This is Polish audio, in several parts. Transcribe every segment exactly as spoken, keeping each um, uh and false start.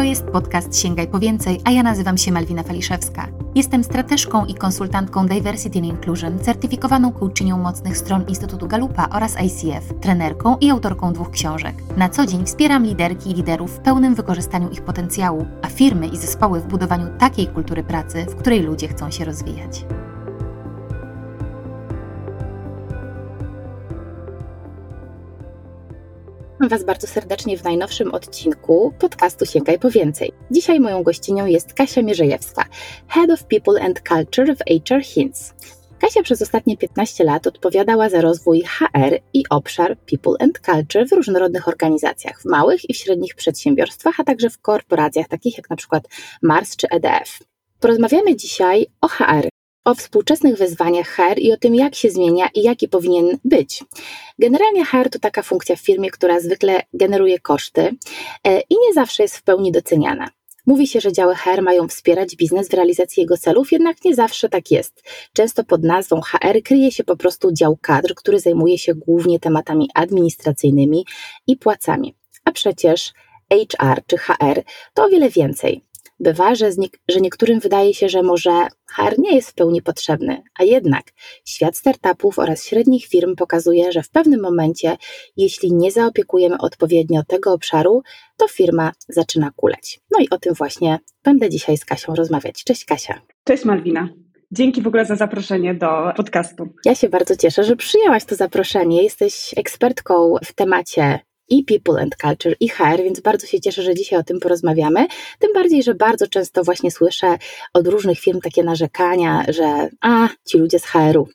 To jest podcast Sięgaj po więcej, a ja nazywam się Malwina Faliszewska. Jestem strateżką i konsultantką Diversity and Inclusion, certyfikowaną coachinią mocnych stron Instytutu Gallupa oraz I C F, trenerką i autorką dwóch książek. Na co dzień wspieram liderki i liderów w pełnym wykorzystaniu ich potencjału, a firmy i zespoły w budowaniu takiej kultury pracy, w której ludzie chcą się rozwijać. Witam Was bardzo serdecznie w najnowszym odcinku podcastu Sięgaj po więcej. Dzisiaj moją gościnią jest Kasia Mierzejewska, Head of People and Culture w H R Hints. Kasia przez ostatnie piętnaście lat odpowiadała za rozwój H R i obszar People and Culture w różnorodnych organizacjach, w małych i w średnich przedsiębiorstwach, a także w korporacjach takich jak na przykład Mars czy E D F. Porozmawiamy dzisiaj o H R. O współczesnych wyzwaniach H R i o tym, jak się zmienia i jaki powinien być. Generalnie H R to taka funkcja w firmie, która zwykle generuje koszty i nie zawsze jest w pełni doceniana. Mówi się, że działy H R mają wspierać biznes w realizacji jego celów, jednak nie zawsze tak jest. Często pod nazwą H R kryje się po prostu dział kadr, który zajmuje się głównie tematami administracyjnymi i płacami. A przecież H R czy H R to o wiele więcej. Bywa, że, nie, że niektórym wydaje się, że może H R nie jest w pełni potrzebny, a jednak świat startupów oraz średnich firm pokazuje, że w pewnym momencie, jeśli nie zaopiekujemy odpowiednio tego obszaru, to firma zaczyna kuleć. No i o tym właśnie będę dzisiaj z Kasią rozmawiać. Cześć Kasia. Cześć Malwina. Dzięki w ogóle za zaproszenie do podcastu. Ja się bardzo cieszę, że przyjęłaś to zaproszenie. Jesteś ekspertką w temacie i People and Culture, i H R, więc bardzo się cieszę, że dzisiaj o tym porozmawiamy. Tym bardziej, że bardzo często właśnie słyszę od różnych firm takie narzekania, że a, ci ludzie z H R-u.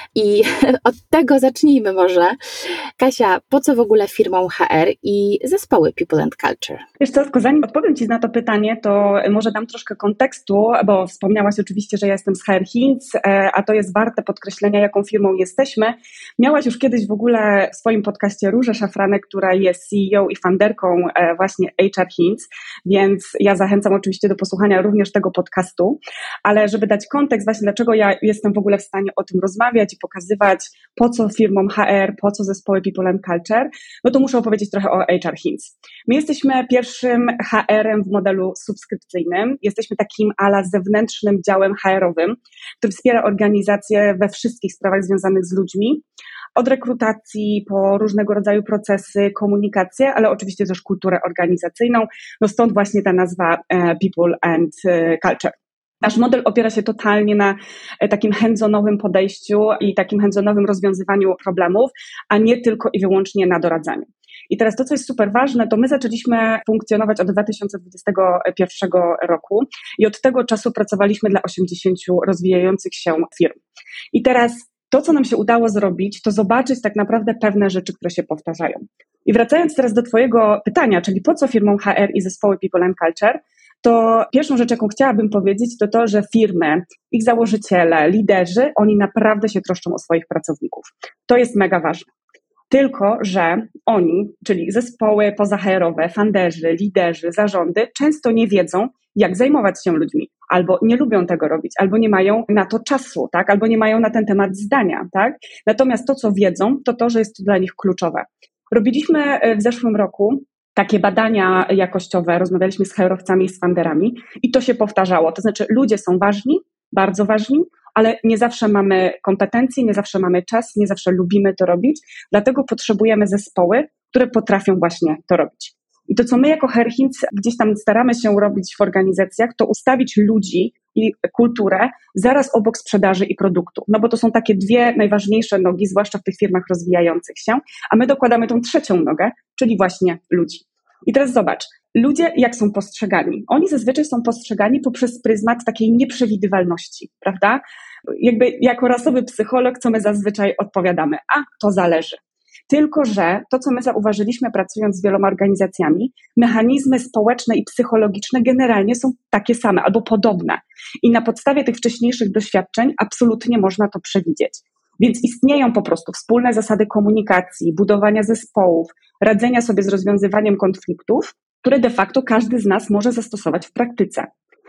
I od tego zacznijmy może. Kasia, po co w ogóle firmom H R i zespoły People and Culture? Wiesz co, tylko zanim odpowiem Ci na to pytanie, to może dam troszkę kontekstu, bo wspomniałaś oczywiście, że ja jestem z H R Hints, a to jest warte podkreślenia, jaką firmą jesteśmy. Miałaś już kiedyś w ogóle w swoim podcaście Różę Szafranek, która jest C E O i founderką właśnie H R Hints, więc ja zachęcam oczywiście do posłuchania również tego podcastu, ale żeby dać kontekst właśnie, dlaczego ja jestem w ogóle w stanie o tym rozmawiać i pokazywać, po co firmom H R, po co zespoły People and Culture, no to muszę opowiedzieć trochę o H R Hints. My jesteśmy pierwszym H R-em w modelu subskrypcyjnym, jesteśmy takim ala zewnętrznym działem H R-owym, który wspiera organizacje we wszystkich sprawach związanych z ludźmi, od rekrutacji po różnego rodzaju procesy, komunikację, ale oczywiście też kulturę organizacyjną, no stąd właśnie ta nazwa People and Culture. Nasz model opiera się totalnie na takim hands-onowym podejściu i takim hands-onowym rozwiązywaniu problemów, a nie tylko i wyłącznie na doradzaniu. I teraz to, co jest super ważne, to my zaczęliśmy funkcjonować od dwa tysiące dwudziestego pierwszego roku i od tego czasu pracowaliśmy dla osiemdziesięciu rozwijających się firm. I teraz to, co nam się udało zrobić, to zobaczyć tak naprawdę pewne rzeczy, które się powtarzają. I wracając teraz do Twojego pytania, czyli po co firmom H R i zespoły People and Culture, to pierwszą rzecz, jaką chciałabym powiedzieć, to to, że firmy, ich założyciele, liderzy, oni naprawdę się troszczą o swoich pracowników. To jest mega ważne. Tylko że oni, czyli zespoły poza H R-owe, funderzy, liderzy, zarządy, często nie wiedzą, jak zajmować się ludźmi. Albo nie lubią tego robić, albo nie mają na to czasu, tak? Albo nie mają na ten temat zdania, tak? Natomiast to, co wiedzą, to to, że jest to dla nich kluczowe. Robiliśmy w zeszłym roku takie badania jakościowe, rozmawialiśmy z H R-owcami i z funderami i to się powtarzało. To znaczy ludzie są ważni, bardzo ważni, ale nie zawsze mamy kompetencje, nie zawsze mamy czas, nie zawsze lubimy to robić, dlatego potrzebujemy zespoły, które potrafią właśnie to robić. I to, co my jako H R Hints gdzieś tam staramy się robić w organizacjach, to ustawić ludzi i kulturę zaraz obok sprzedaży i produktu. No bo to są takie dwie najważniejsze nogi, zwłaszcza w tych firmach rozwijających się, a my dokładamy tą trzecią nogę, czyli właśnie ludzi. I teraz zobacz, ludzie jak są postrzegani? Oni zazwyczaj są postrzegani poprzez pryzmat takiej nieprzewidywalności, prawda? Jakby jako rasowy psycholog, co my zazwyczaj odpowiadamy? A, to zależy. Tylko że to, co my zauważyliśmy pracując z wieloma organizacjami, mechanizmy społeczne i psychologiczne generalnie są takie same albo podobne. I na podstawie tych wcześniejszych doświadczeń absolutnie można to przewidzieć. Więc istnieją po prostu wspólne zasady komunikacji, budowania zespołów, radzenia sobie z rozwiązywaniem konfliktów, które de facto każdy z nas może zastosować w praktyce.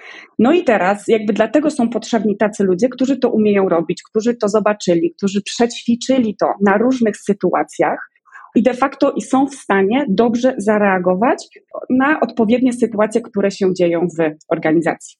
No i teraz jakby dlatego są potrzebni tacy ludzie, którzy to umieją robić, którzy to zobaczyli, którzy przećwiczyli to na różnych sytuacjach i de facto i są w stanie dobrze zareagować na odpowiednie sytuacje, które się dzieją w organizacji.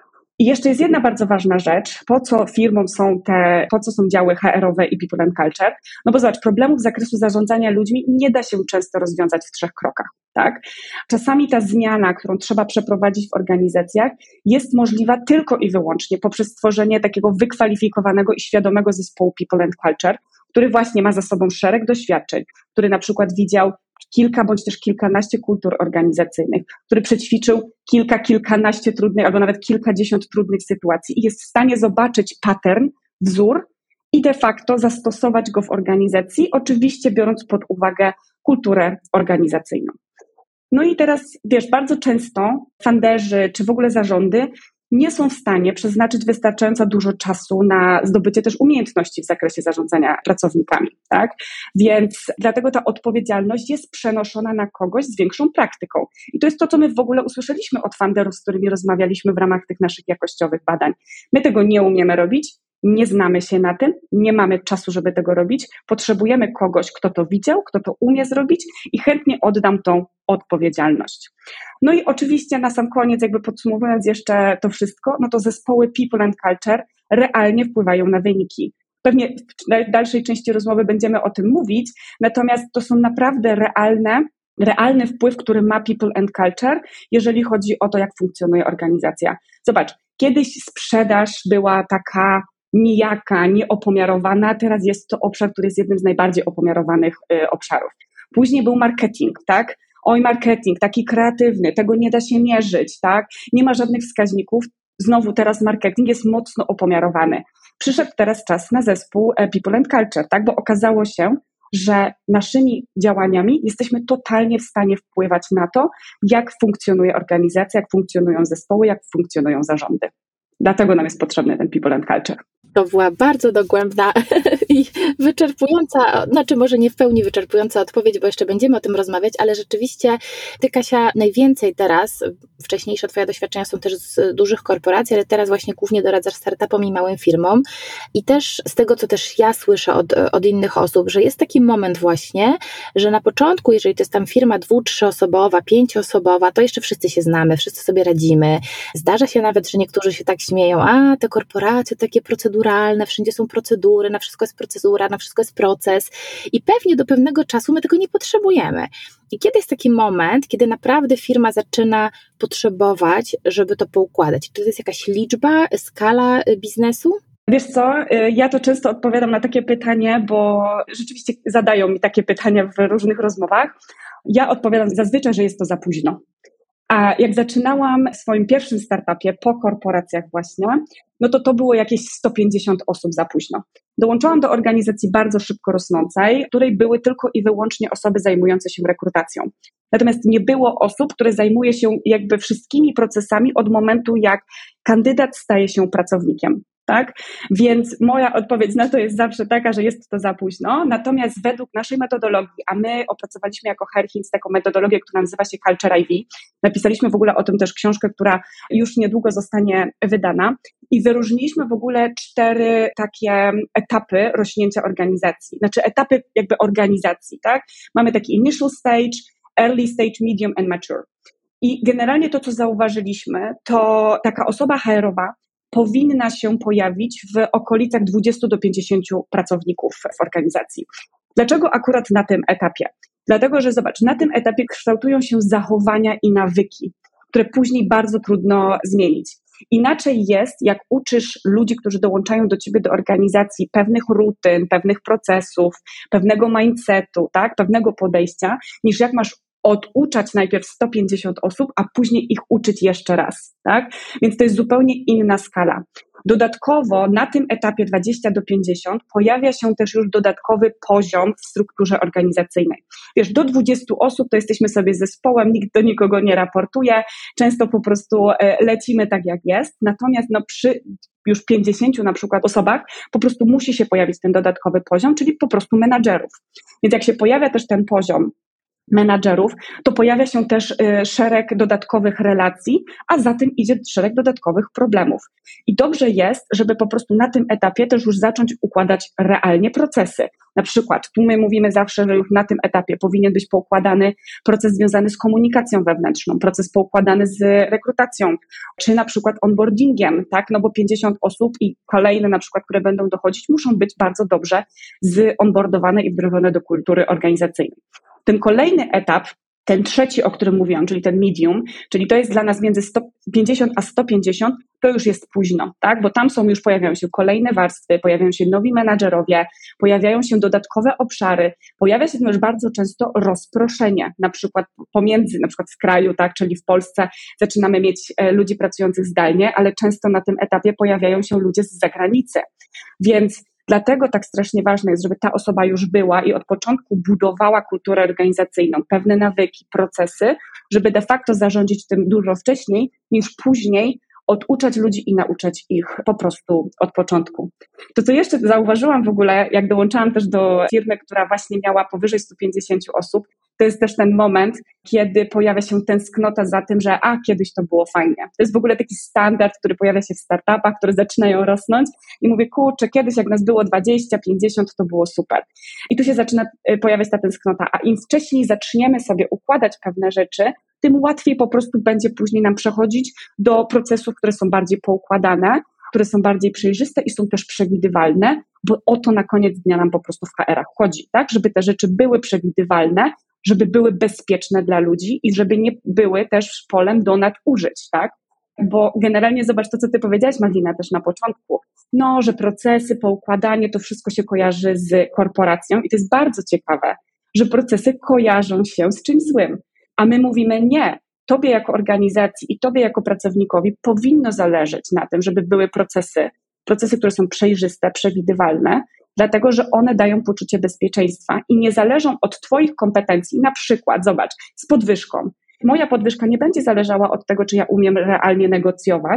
I jeszcze jest jedna bardzo ważna rzecz, po co firmom są te, po co są działy H R-owe i People and Culture, no bo zobacz, problemów z zakresu zarządzania ludźmi nie da się często rozwiązać w trzech krokach, tak? Czasami ta zmiana, którą trzeba przeprowadzić w organizacjach, jest możliwa tylko i wyłącznie poprzez stworzenie takiego wykwalifikowanego i świadomego zespołu People and Culture, który właśnie ma za sobą szereg doświadczeń, który na przykład widział kilka bądź też kilkanaście kultur organizacyjnych, który przećwiczył kilka, kilkanaście trudnych albo nawet kilkadziesiąt trudnych sytuacji i jest w stanie zobaczyć pattern, wzór i de facto zastosować go w organizacji, oczywiście biorąc pod uwagę kulturę organizacyjną. No i teraz, wiesz, bardzo często funderzy czy w ogóle zarządy nie są w stanie przeznaczyć wystarczająco dużo czasu na zdobycie też umiejętności w zakresie zarządzania pracownikami, tak? Więc dlatego ta odpowiedzialność jest przenoszona na kogoś z większą praktyką. I to jest to, co my w ogóle usłyszeliśmy od funderów, z którymi rozmawialiśmy w ramach tych naszych jakościowych badań. My tego nie umiemy robić, nie znamy się na tym, nie mamy czasu, żeby tego robić. Potrzebujemy kogoś, kto to widział, kto to umie zrobić i chętnie oddam tą odpowiedzialność. No i oczywiście na sam koniec, jakby podsumowując jeszcze to wszystko, no to zespoły People and Culture realnie wpływają na wyniki. Pewnie w dalszej części rozmowy będziemy o tym mówić, natomiast to są naprawdę realne, realny wpływ, który ma People and Culture, jeżeli chodzi o to, jak funkcjonuje organizacja. Zobacz, kiedyś sprzedaż była taka nijaka, nieopomiarowana, teraz jest to obszar, który jest jednym z najbardziej opomiarowanych y, obszarów. Później był marketing, tak? Oj, marketing, taki kreatywny, tego nie da się mierzyć, tak? Nie ma żadnych wskaźników. Znowu teraz marketing jest mocno opomiarowany. Przyszedł teraz czas na zespół People and Culture, tak? Bo okazało się, że naszymi działaniami jesteśmy totalnie w stanie wpływać na to, jak funkcjonuje organizacja, jak funkcjonują zespoły, jak funkcjonują zarządy. Dlatego nam jest potrzebny ten People and Culture. To była bardzo dogłębna i wyczerpująca, znaczy może nie w pełni wyczerpująca odpowiedź, bo jeszcze będziemy o tym rozmawiać, ale rzeczywiście Ty, Kasia, najwięcej teraz, wcześniejsze Twoje doświadczenia są też z dużych korporacji, ale teraz właśnie głównie doradzasz startupom i małym firmom i też z tego, co też ja słyszę od, od innych osób, że jest taki moment właśnie, że na początku, jeżeli to jest tam firma dwu-, trzyosobowa, pięcioosobowa, to jeszcze wszyscy się znamy, wszyscy sobie radzimy. Zdarza się nawet, że niektórzy się tak śmieją, a te korporacje takie proceduralne, wszędzie są procedury, na wszystko jest procedura, na wszystko jest proces i pewnie do pewnego czasu my tego nie potrzebujemy. I kiedy jest taki moment, kiedy naprawdę firma zaczyna potrzebować, żeby to poukładać? Czy to jest jakaś liczba, skala biznesu? Wiesz co, ja to często odpowiadam na takie pytanie, bo rzeczywiście zadają mi takie pytania w różnych rozmowach. Ja odpowiadam zazwyczaj, że jest to za późno. A jak zaczynałam w swoim pierwszym startupie po korporacjach właśnie, no to to było jakieś sto pięćdziesiąt osób za późno. Dołączyłam do organizacji bardzo szybko rosnącej, w której były tylko i wyłącznie osoby zajmujące się rekrutacją. Natomiast nie było osób, które zajmuje się jakby wszystkimi procesami od momentu, jak kandydat staje się pracownikiem. Tak? Więc moja odpowiedź na to jest zawsze taka, że jest to za późno. Natomiast według naszej metodologii, a my opracowaliśmy jako H R Hints taką metodologię, która nazywa się Culture I V. Napisaliśmy w ogóle o tym też książkę, która już niedługo zostanie wydana i wyróżniliśmy w ogóle cztery takie etapy rośnięcia organizacji. Znaczy etapy jakby organizacji, tak? Mamy taki initial stage, early stage, medium and mature. I generalnie to, co zauważyliśmy, to taka osoba H R-owa powinna się pojawić w okolicach dwudziestu do pięćdziesięciu pracowników w organizacji. Dlaczego akurat na tym etapie? Dlatego, że zobacz, na tym etapie kształtują się zachowania i nawyki, które później bardzo trudno zmienić. Inaczej jest, jak uczysz ludzi, którzy dołączają do ciebie do organizacji pewnych rutyn, pewnych procesów, pewnego mindsetu, tak, pewnego podejścia, niż jak masz oduczać najpierw sto pięćdziesiąt osób, a później ich uczyć jeszcze raz, tak? Więc to jest zupełnie inna skala. Dodatkowo na tym etapie dwadzieścia do pięćdziesięciu pojawia się też już dodatkowy poziom w strukturze organizacyjnej. Wiesz, do dwudziestu osób to jesteśmy sobie zespołem, nikt do nikogo nie raportuje, często po prostu lecimy tak jak jest, natomiast no przy już pięćdziesięciu na przykład osobach po prostu musi się pojawić ten dodatkowy poziom, czyli po prostu menadżerów. Więc jak się pojawia też ten poziom menadżerów, to pojawia się też y, szereg dodatkowych relacji, a za tym idzie szereg dodatkowych problemów. I dobrze jest, żeby po prostu na tym etapie też już zacząć układać realnie procesy. Na przykład tu my mówimy zawsze, że już na tym etapie powinien być poukładany proces związany z komunikacją wewnętrzną, proces poukładany z rekrutacją, czy na przykład onboardingiem, tak, no bo pięćdziesiąt osób i kolejne na przykład, które będą dochodzić, muszą być bardzo dobrze zonboardowane i wdrożone do kultury organizacyjnej. Ten kolejny etap, ten trzeci, o którym mówiłam, czyli ten medium, czyli to jest dla nas między sto pięćdziesiąt a sto pięćdziesiąt, to już jest późno, tak? Bo tam są już, pojawiają się kolejne warstwy, pojawiają się nowi menadżerowie, pojawiają się dodatkowe obszary, pojawia się też bardzo często rozproszenie, na przykład pomiędzy, na przykład w kraju, tak, czyli w Polsce zaczynamy mieć e, ludzi pracujących zdalnie, ale często na tym etapie pojawiają się ludzie z zagranicy, więc dlatego tak strasznie ważne jest, żeby ta osoba już była i od początku budowała kulturę organizacyjną, pewne nawyki, procesy, żeby de facto zarządzić tym dużo wcześniej niż później oduczać ludzi i nauczać ich po prostu od początku. To, co jeszcze zauważyłam w ogóle, jak dołączałam też do firmy, która właśnie miała powyżej stu pięćdziesięciu osób, to jest też ten moment, kiedy pojawia się tęsknota za tym, że a, kiedyś to było fajnie. To jest w ogóle taki standard, który pojawia się w startupach, które zaczynają rosnąć i mówię, kurczę, kiedyś jak nas było dwadzieścia, pięćdziesiąt, to było super. I tu się zaczyna pojawiać ta tęsknota, a im wcześniej zaczniemy sobie układać pewne rzeczy, tym łatwiej po prostu będzie później nam przechodzić do procesów, które są bardziej poukładane, które są bardziej przejrzyste i są też przewidywalne, bo o to na koniec dnia nam po prostu w H R-ach chodzi, tak? Żeby te rzeczy były przewidywalne, żeby były bezpieczne dla ludzi i żeby nie były też polem do nadużyć, tak? Bo generalnie zobacz to, co ty powiedziałaś, Malwina, też na początku, no, że procesy, poukładanie, to wszystko się kojarzy z korporacją i to jest bardzo ciekawe, że procesy kojarzą się z czymś złym, a my mówimy nie. Tobie jako organizacji i tobie jako pracownikowi powinno zależeć na tym, żeby były procesy, procesy, które są przejrzyste, przewidywalne, dlatego że one dają poczucie bezpieczeństwa i nie zależą od twoich kompetencji. Na przykład, zobacz, z podwyżką. Moja podwyżka nie będzie zależała od tego, czy ja umiem realnie negocjować,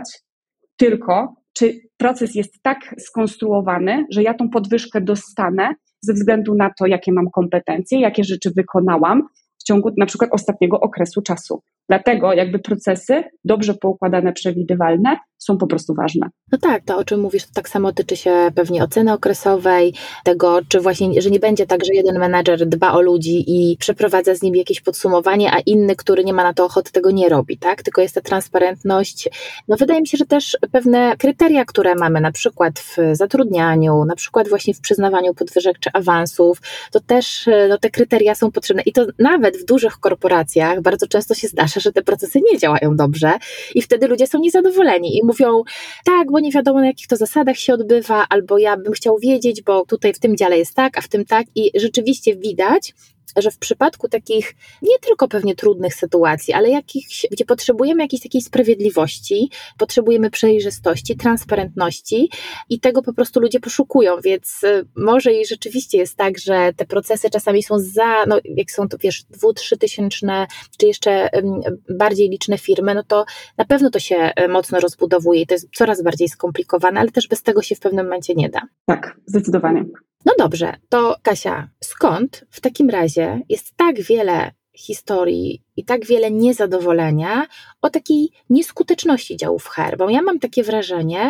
tylko czy proces jest tak skonstruowany, że ja tą podwyżkę dostanę ze względu na to, jakie mam kompetencje, jakie rzeczy wykonałam w ciągu na przykład ostatniego okresu czasu. Dlatego jakby procesy dobrze poukładane, przewidywalne są po prostu ważne. No tak, to o czym mówisz, to tak samo tyczy się pewnie oceny okresowej, tego, czy właśnie, że nie będzie tak, że jeden menadżer dba o ludzi i przeprowadza z nimi jakieś podsumowanie, a inny, który nie ma na to ochoty, tego nie robi, tak? Tylko jest ta transparentność. No wydaje mi się, że też pewne kryteria, które mamy na przykład w zatrudnianiu, na przykład właśnie w przyznawaniu podwyżek czy awansów, to też no, te kryteria są potrzebne i to nawet w dużych korporacjach bardzo często się zdarza, że te procesy nie działają dobrze i wtedy ludzie są niezadowoleni i mówią, tak, bo nie wiadomo na jakich to zasadach się odbywa, albo ja bym chciał wiedzieć, bo tutaj w tym dziale jest tak, a w tym tak i rzeczywiście widać, że w przypadku takich nie tylko pewnie trudnych sytuacji, ale jakichś, gdzie potrzebujemy jakiejś takiej sprawiedliwości, potrzebujemy przejrzystości, transparentności i tego po prostu ludzie poszukują, więc może i rzeczywiście jest tak, że te procesy czasami są za, no jak są to wiesz, dwu, trzy tysięczne, czy jeszcze bardziej liczne firmy, no to na pewno to się mocno rozbudowuje i to jest coraz bardziej skomplikowane, ale też bez tego się w pewnym momencie nie da. Tak, zdecydowanie. No dobrze, to Kasia, skąd w takim razie jest tak wiele historii i tak wiele niezadowolenia o takiej nieskuteczności działów H R? Bo ja mam takie wrażenie,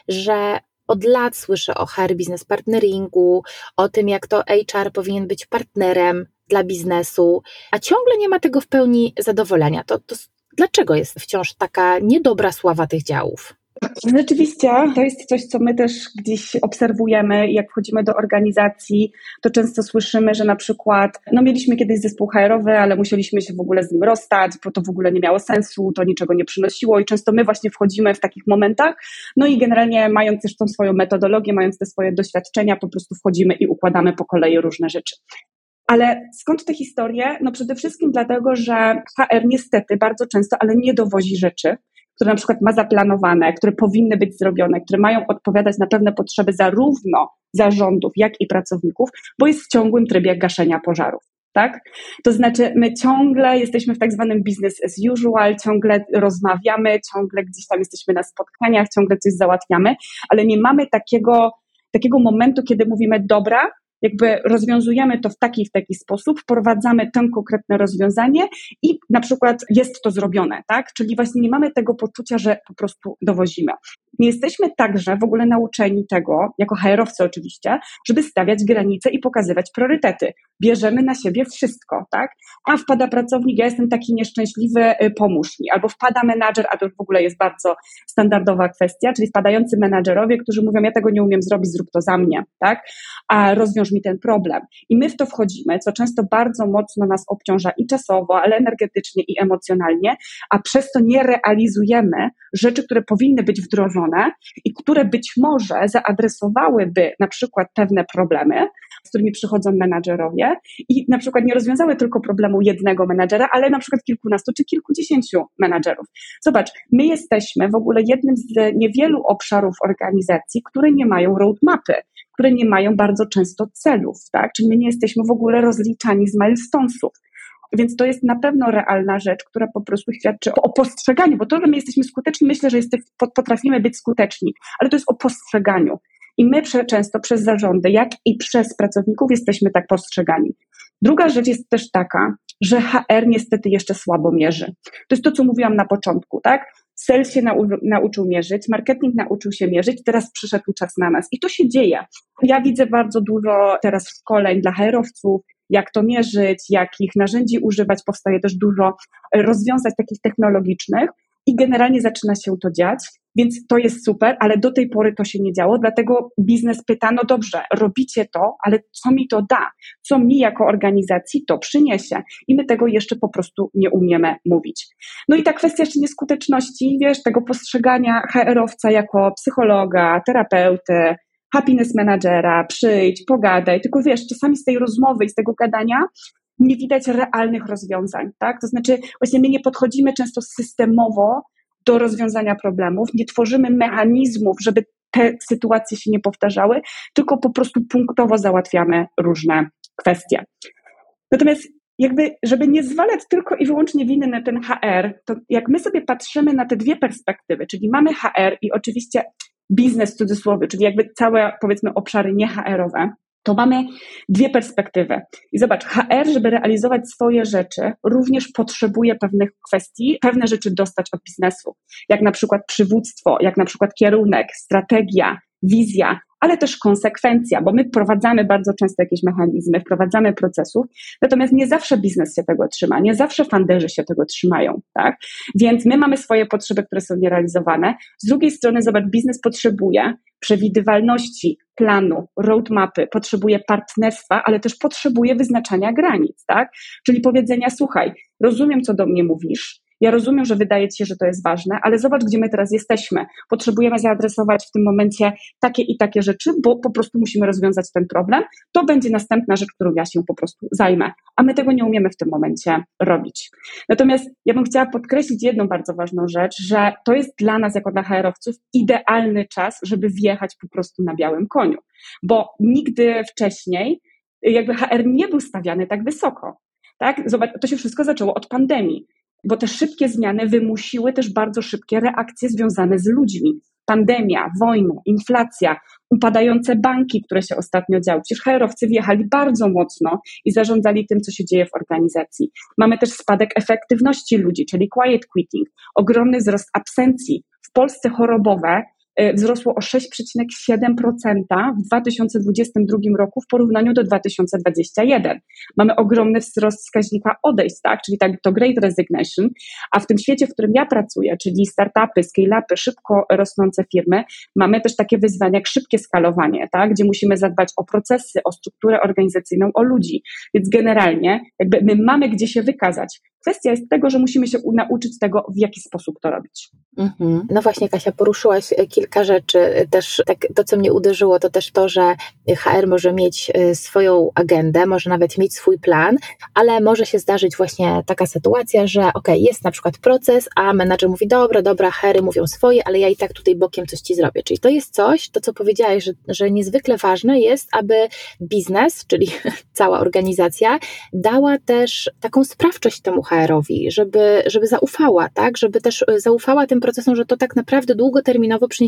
że od lat słyszę o H R Business Partneringu, o tym, jak to H R powinien być partnerem dla biznesu, a ciągle nie ma tego w pełni zadowolenia. To, to dlaczego jest wciąż taka niedobra sława tych działów? Rzeczywiście, to jest coś, co my też gdzieś obserwujemy, jak wchodzimy do organizacji, to często słyszymy, że na przykład, no mieliśmy kiedyś zespół H R-owy, ale musieliśmy się w ogóle z nim rozstać, bo to w ogóle nie miało sensu, to niczego nie przynosiło i często my właśnie wchodzimy w takich momentach, no i generalnie mając też tą swoją metodologię, mając te swoje doświadczenia, po prostu wchodzimy i układamy po kolei różne rzeczy. Ale skąd te historie? No przede wszystkim dlatego, że H R niestety bardzo często, ale nie dowozi rzeczy, które na przykład ma zaplanowane, które powinny być zrobione, które mają odpowiadać na pewne potrzeby zarówno zarządów, jak i pracowników, bo jest w ciągłym trybie gaszenia pożarów, tak? To znaczy my ciągle jesteśmy w tak zwanym business as usual, ciągle rozmawiamy, ciągle gdzieś tam jesteśmy na spotkaniach, ciągle coś załatwiamy, ale nie mamy takiego, takiego momentu, kiedy mówimy, dobra, jakby rozwiązujemy to w taki i w taki sposób, wprowadzamy to konkretne rozwiązanie i na przykład jest to zrobione, tak? Czyli właśnie nie mamy tego poczucia, że po prostu dowozimy. Nie jesteśmy także w ogóle nauczeni tego, jako H R-owcy oczywiście, żeby stawiać granice i pokazywać priorytety. Bierzemy na siebie wszystko, tak? A wpada pracownik, ja jestem taki nieszczęśliwy, pomóż mi. Albo wpada menadżer, a to w ogóle jest bardzo standardowa kwestia, czyli wpadający menadżerowie, którzy mówią, ja tego nie umiem zrobić, zrób to za mnie, tak? A rozwiąż mi ten problem. I my w to wchodzimy, co często bardzo mocno nas obciąża i czasowo, ale energetycznie i emocjonalnie, a przez to nie realizujemy rzeczy, które powinny być wdrożone i które być może zaadresowałyby na przykład pewne problemy, z którymi przychodzą menadżerowie i na przykład nie rozwiązały tylko problemu jednego menadżera, ale na przykład kilkunastu czy kilkudziesięciu menadżerów. Zobacz, my jesteśmy w ogóle jednym z niewielu obszarów organizacji, które nie mają roadmapy, które nie mają bardzo często celów, tak? Czyli my nie jesteśmy w ogóle rozliczani z milestonesów. Więc to jest na pewno realna rzecz, która po prostu świadczy o postrzeganiu, bo to, że my jesteśmy skuteczni, myślę, że jesteśmy, potrafimy być skuteczni, ale to jest o postrzeganiu. I my prze, często przez zarządy, jak i przez pracowników jesteśmy tak postrzegani. Druga rzecz jest też taka, że H R niestety jeszcze słabo mierzy. To jest to, co mówiłam na początku, tak? Sales się nau, nauczył mierzyć, marketing nauczył się mierzyć, teraz przyszedł czas na nas. I to się dzieje. Ja widzę bardzo dużo teraz szkoleń dla H R-owców, jak to mierzyć, jakich narzędzi używać, powstaje też dużo rozwiązań takich technologicznych i generalnie zaczyna się to dziać, więc to jest super, ale do tej pory to się nie działo, dlatego biznes pyta, no dobrze, robicie to, ale co mi to da? Co mi jako organizacji to przyniesie? I my tego jeszcze po prostu nie umiemy mówić. No i ta kwestia jeszcze nieskuteczności, wiesz, tego postrzegania H R-owca jako psychologa, terapeuty, happiness managera, przyjdź, pogadaj, tylko wiesz, czasami z tej rozmowy i z tego gadania nie widać realnych rozwiązań, tak? To znaczy właśnie my nie podchodzimy często systemowo do rozwiązania problemów, nie tworzymy mechanizmów, żeby te sytuacje się nie powtarzały, tylko po prostu punktowo załatwiamy różne kwestie. Natomiast jakby, żeby nie zwalać tylko i wyłącznie winy na ten H R, to jak my sobie patrzymy na te dwie perspektywy, czyli mamy H R i oczywiście biznes w cudzysłowie, czyli jakby całe, powiedzmy, obszary nie H R-owe, to mamy dwie perspektywy. I zobacz, H R, żeby realizować swoje rzeczy, również potrzebuje pewnych kwestii, pewne rzeczy dostać od biznesu, jak na przykład przywództwo, jak na przykład kierunek, strategia, wizja, ale też konsekwencja, bo my wprowadzamy bardzo często jakieś mechanizmy, wprowadzamy procesów, natomiast nie zawsze biznes się tego trzyma, nie zawsze funderzy się tego trzymają, tak? Więc my mamy swoje potrzeby, które są nierealizowane. Z drugiej strony, zobacz, biznes potrzebuje przewidywalności, planu, roadmapy, potrzebuje partnerstwa, ale też potrzebuje wyznaczania granic, tak? Czyli powiedzenia, słuchaj, rozumiem, co do mnie mówisz, ja rozumiem, że wydaje ci się, że to jest ważne, ale zobacz, gdzie my teraz jesteśmy. Potrzebujemy zaadresować w tym momencie takie i takie rzeczy, bo po prostu musimy rozwiązać ten problem. To będzie następna rzecz, którą ja się po prostu zajmę, a my tego nie umiemy w tym momencie robić. Natomiast ja bym chciała podkreślić jedną bardzo ważną rzecz, że to jest dla nas, jako dla H R-owców, idealny czas, żeby wjechać po prostu na białym koniu, bo nigdy wcześniej jakby H R nie był stawiany tak wysoko. Tak? Zobacz, to się wszystko zaczęło od pandemii, bo te szybkie zmiany wymusiły też bardzo szybkie reakcje związane z ludźmi. Pandemia, wojna, inflacja, upadające banki, które się ostatnio działy. Przecież H R-owcy wjechali bardzo mocno i zarządzali tym, co się dzieje w organizacji. Mamy też spadek efektywności ludzi, czyli quiet quitting, ogromny wzrost absencji. W Polsce chorobowe wzrosło o sześć przecinek siedem procent w dwa tysiące dwudziestym drugim roku w porównaniu do dwa tysiące dwudziestego pierwszego. Mamy ogromny wzrost wskaźnika odejść, tak? Czyli tak, to great resignation, a w tym świecie, w którym ja pracuję, czyli startupy, scale-upy, szybko rosnące firmy, mamy też takie wyzwania jak szybkie skalowanie, tak? Gdzie musimy zadbać o procesy, o strukturę organizacyjną, o ludzi. Więc generalnie jakby my mamy gdzie się wykazać. Kwestia jest tego, że musimy się nauczyć tego, w jaki sposób to robić. Mm-hmm. No właśnie, Kasia, poruszyłaś kilka rzeczy. Też tak, to, co mnie uderzyło, to też to, że H R może mieć swoją agendę, może nawet mieć swój plan, ale może się zdarzyć właśnie taka sytuacja, że ok, jest na przykład proces, a menadżer mówi, dobra, dobra, H R-y mówią swoje, ale ja i tak tutaj bokiem coś ci zrobię. Czyli to jest coś, to co powiedziałaś, że, że niezwykle ważne jest, aby biznes, czyli cała organizacja, dała też taką sprawczość temu H R-owi, żeby, żeby zaufała, tak, żeby też zaufała tym procesom, że to tak naprawdę długoterminowo przyniesie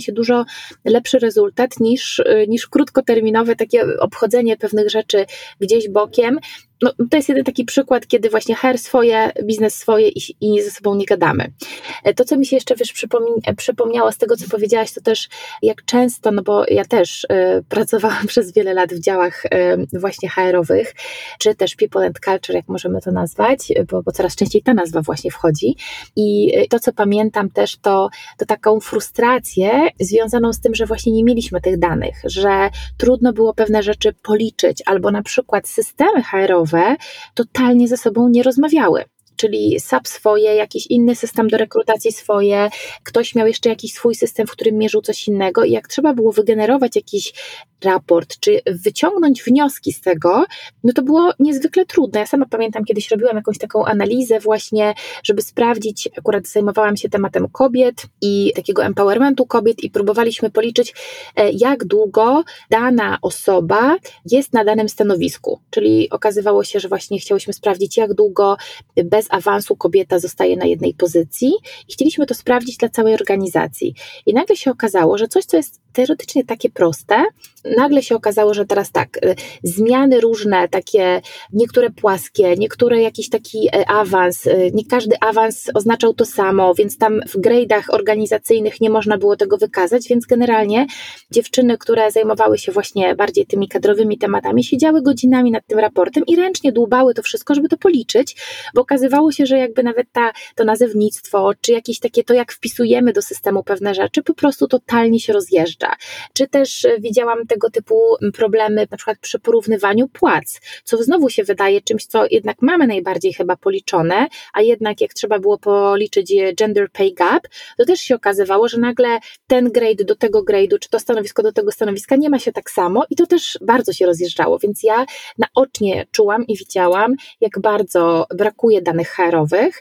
się dużo lepszy rezultat niż, niż krótkoterminowe takie obchodzenie pewnych rzeczy gdzieś bokiem. No, to jest jeden taki przykład, kiedy właśnie H R swoje, biznes swoje i, i ze sobą nie gadamy. To, co mi się jeszcze wiesz, przypomni- przypomniało z tego, co powiedziałaś, to też jak często, no bo ja też y, pracowałam przez wiele lat w działach y, właśnie H R-owych, czy też People and Culture, jak możemy to nazwać, bo, bo coraz częściej ta nazwa właśnie wchodzi. I to, co pamiętam też, to, to taką frustrację związaną z tym, że właśnie nie mieliśmy tych danych, że trudno było pewne rzeczy policzyć, albo na przykład systemy H R-owe totalnie ze sobą nie rozmawiały. Czyli S A P swoje, jakiś inny system do rekrutacji swoje, ktoś miał jeszcze jakiś swój system, w którym mierzył coś innego i jak trzeba było wygenerować jakiś raport, czy wyciągnąć wnioski z tego, no to było niezwykle trudne. Ja sama pamiętam, kiedyś robiłam jakąś taką analizę właśnie, żeby sprawdzić, akurat zajmowałam się tematem kobiet i takiego empowermentu kobiet i próbowaliśmy policzyć, jak długo dana osoba jest na danym stanowisku. Czyli okazywało się, że właśnie chciałyśmy sprawdzić, jak długo bez awansu kobieta zostaje na jednej pozycji i chcieliśmy to sprawdzić dla całej organizacji. I nagle się okazało, że coś, co jest teoretycznie takie proste, nagle się okazało, że teraz tak, zmiany różne, takie niektóre płaskie, niektóre jakiś taki awans, nie każdy awans oznaczał to samo, więc tam w grade'ach organizacyjnych nie można było tego wykazać, więc generalnie dziewczyny, które zajmowały się właśnie bardziej tymi kadrowymi tematami, siedziały godzinami nad tym raportem i ręcznie dłubały to wszystko, żeby to policzyć, bo okazywało się, że jakby nawet ta, to nazewnictwo, czy jakieś takie to, jak wpisujemy do systemu pewne rzeczy, po prostu totalnie się rozjeżdża. Czy też widziałam tego typu problemy na przykład przy porównywaniu płac, co znowu się wydaje czymś, co jednak mamy najbardziej chyba policzone, a jednak jak trzeba było policzyć gender pay gap, to też się okazywało, że nagle ten grade do tego grade'u, czy to stanowisko do tego stanowiska nie ma się tak samo i to też bardzo się rozjeżdżało, więc ja naocznie czułam i widziałam, jak bardzo brakuje danych H R-owych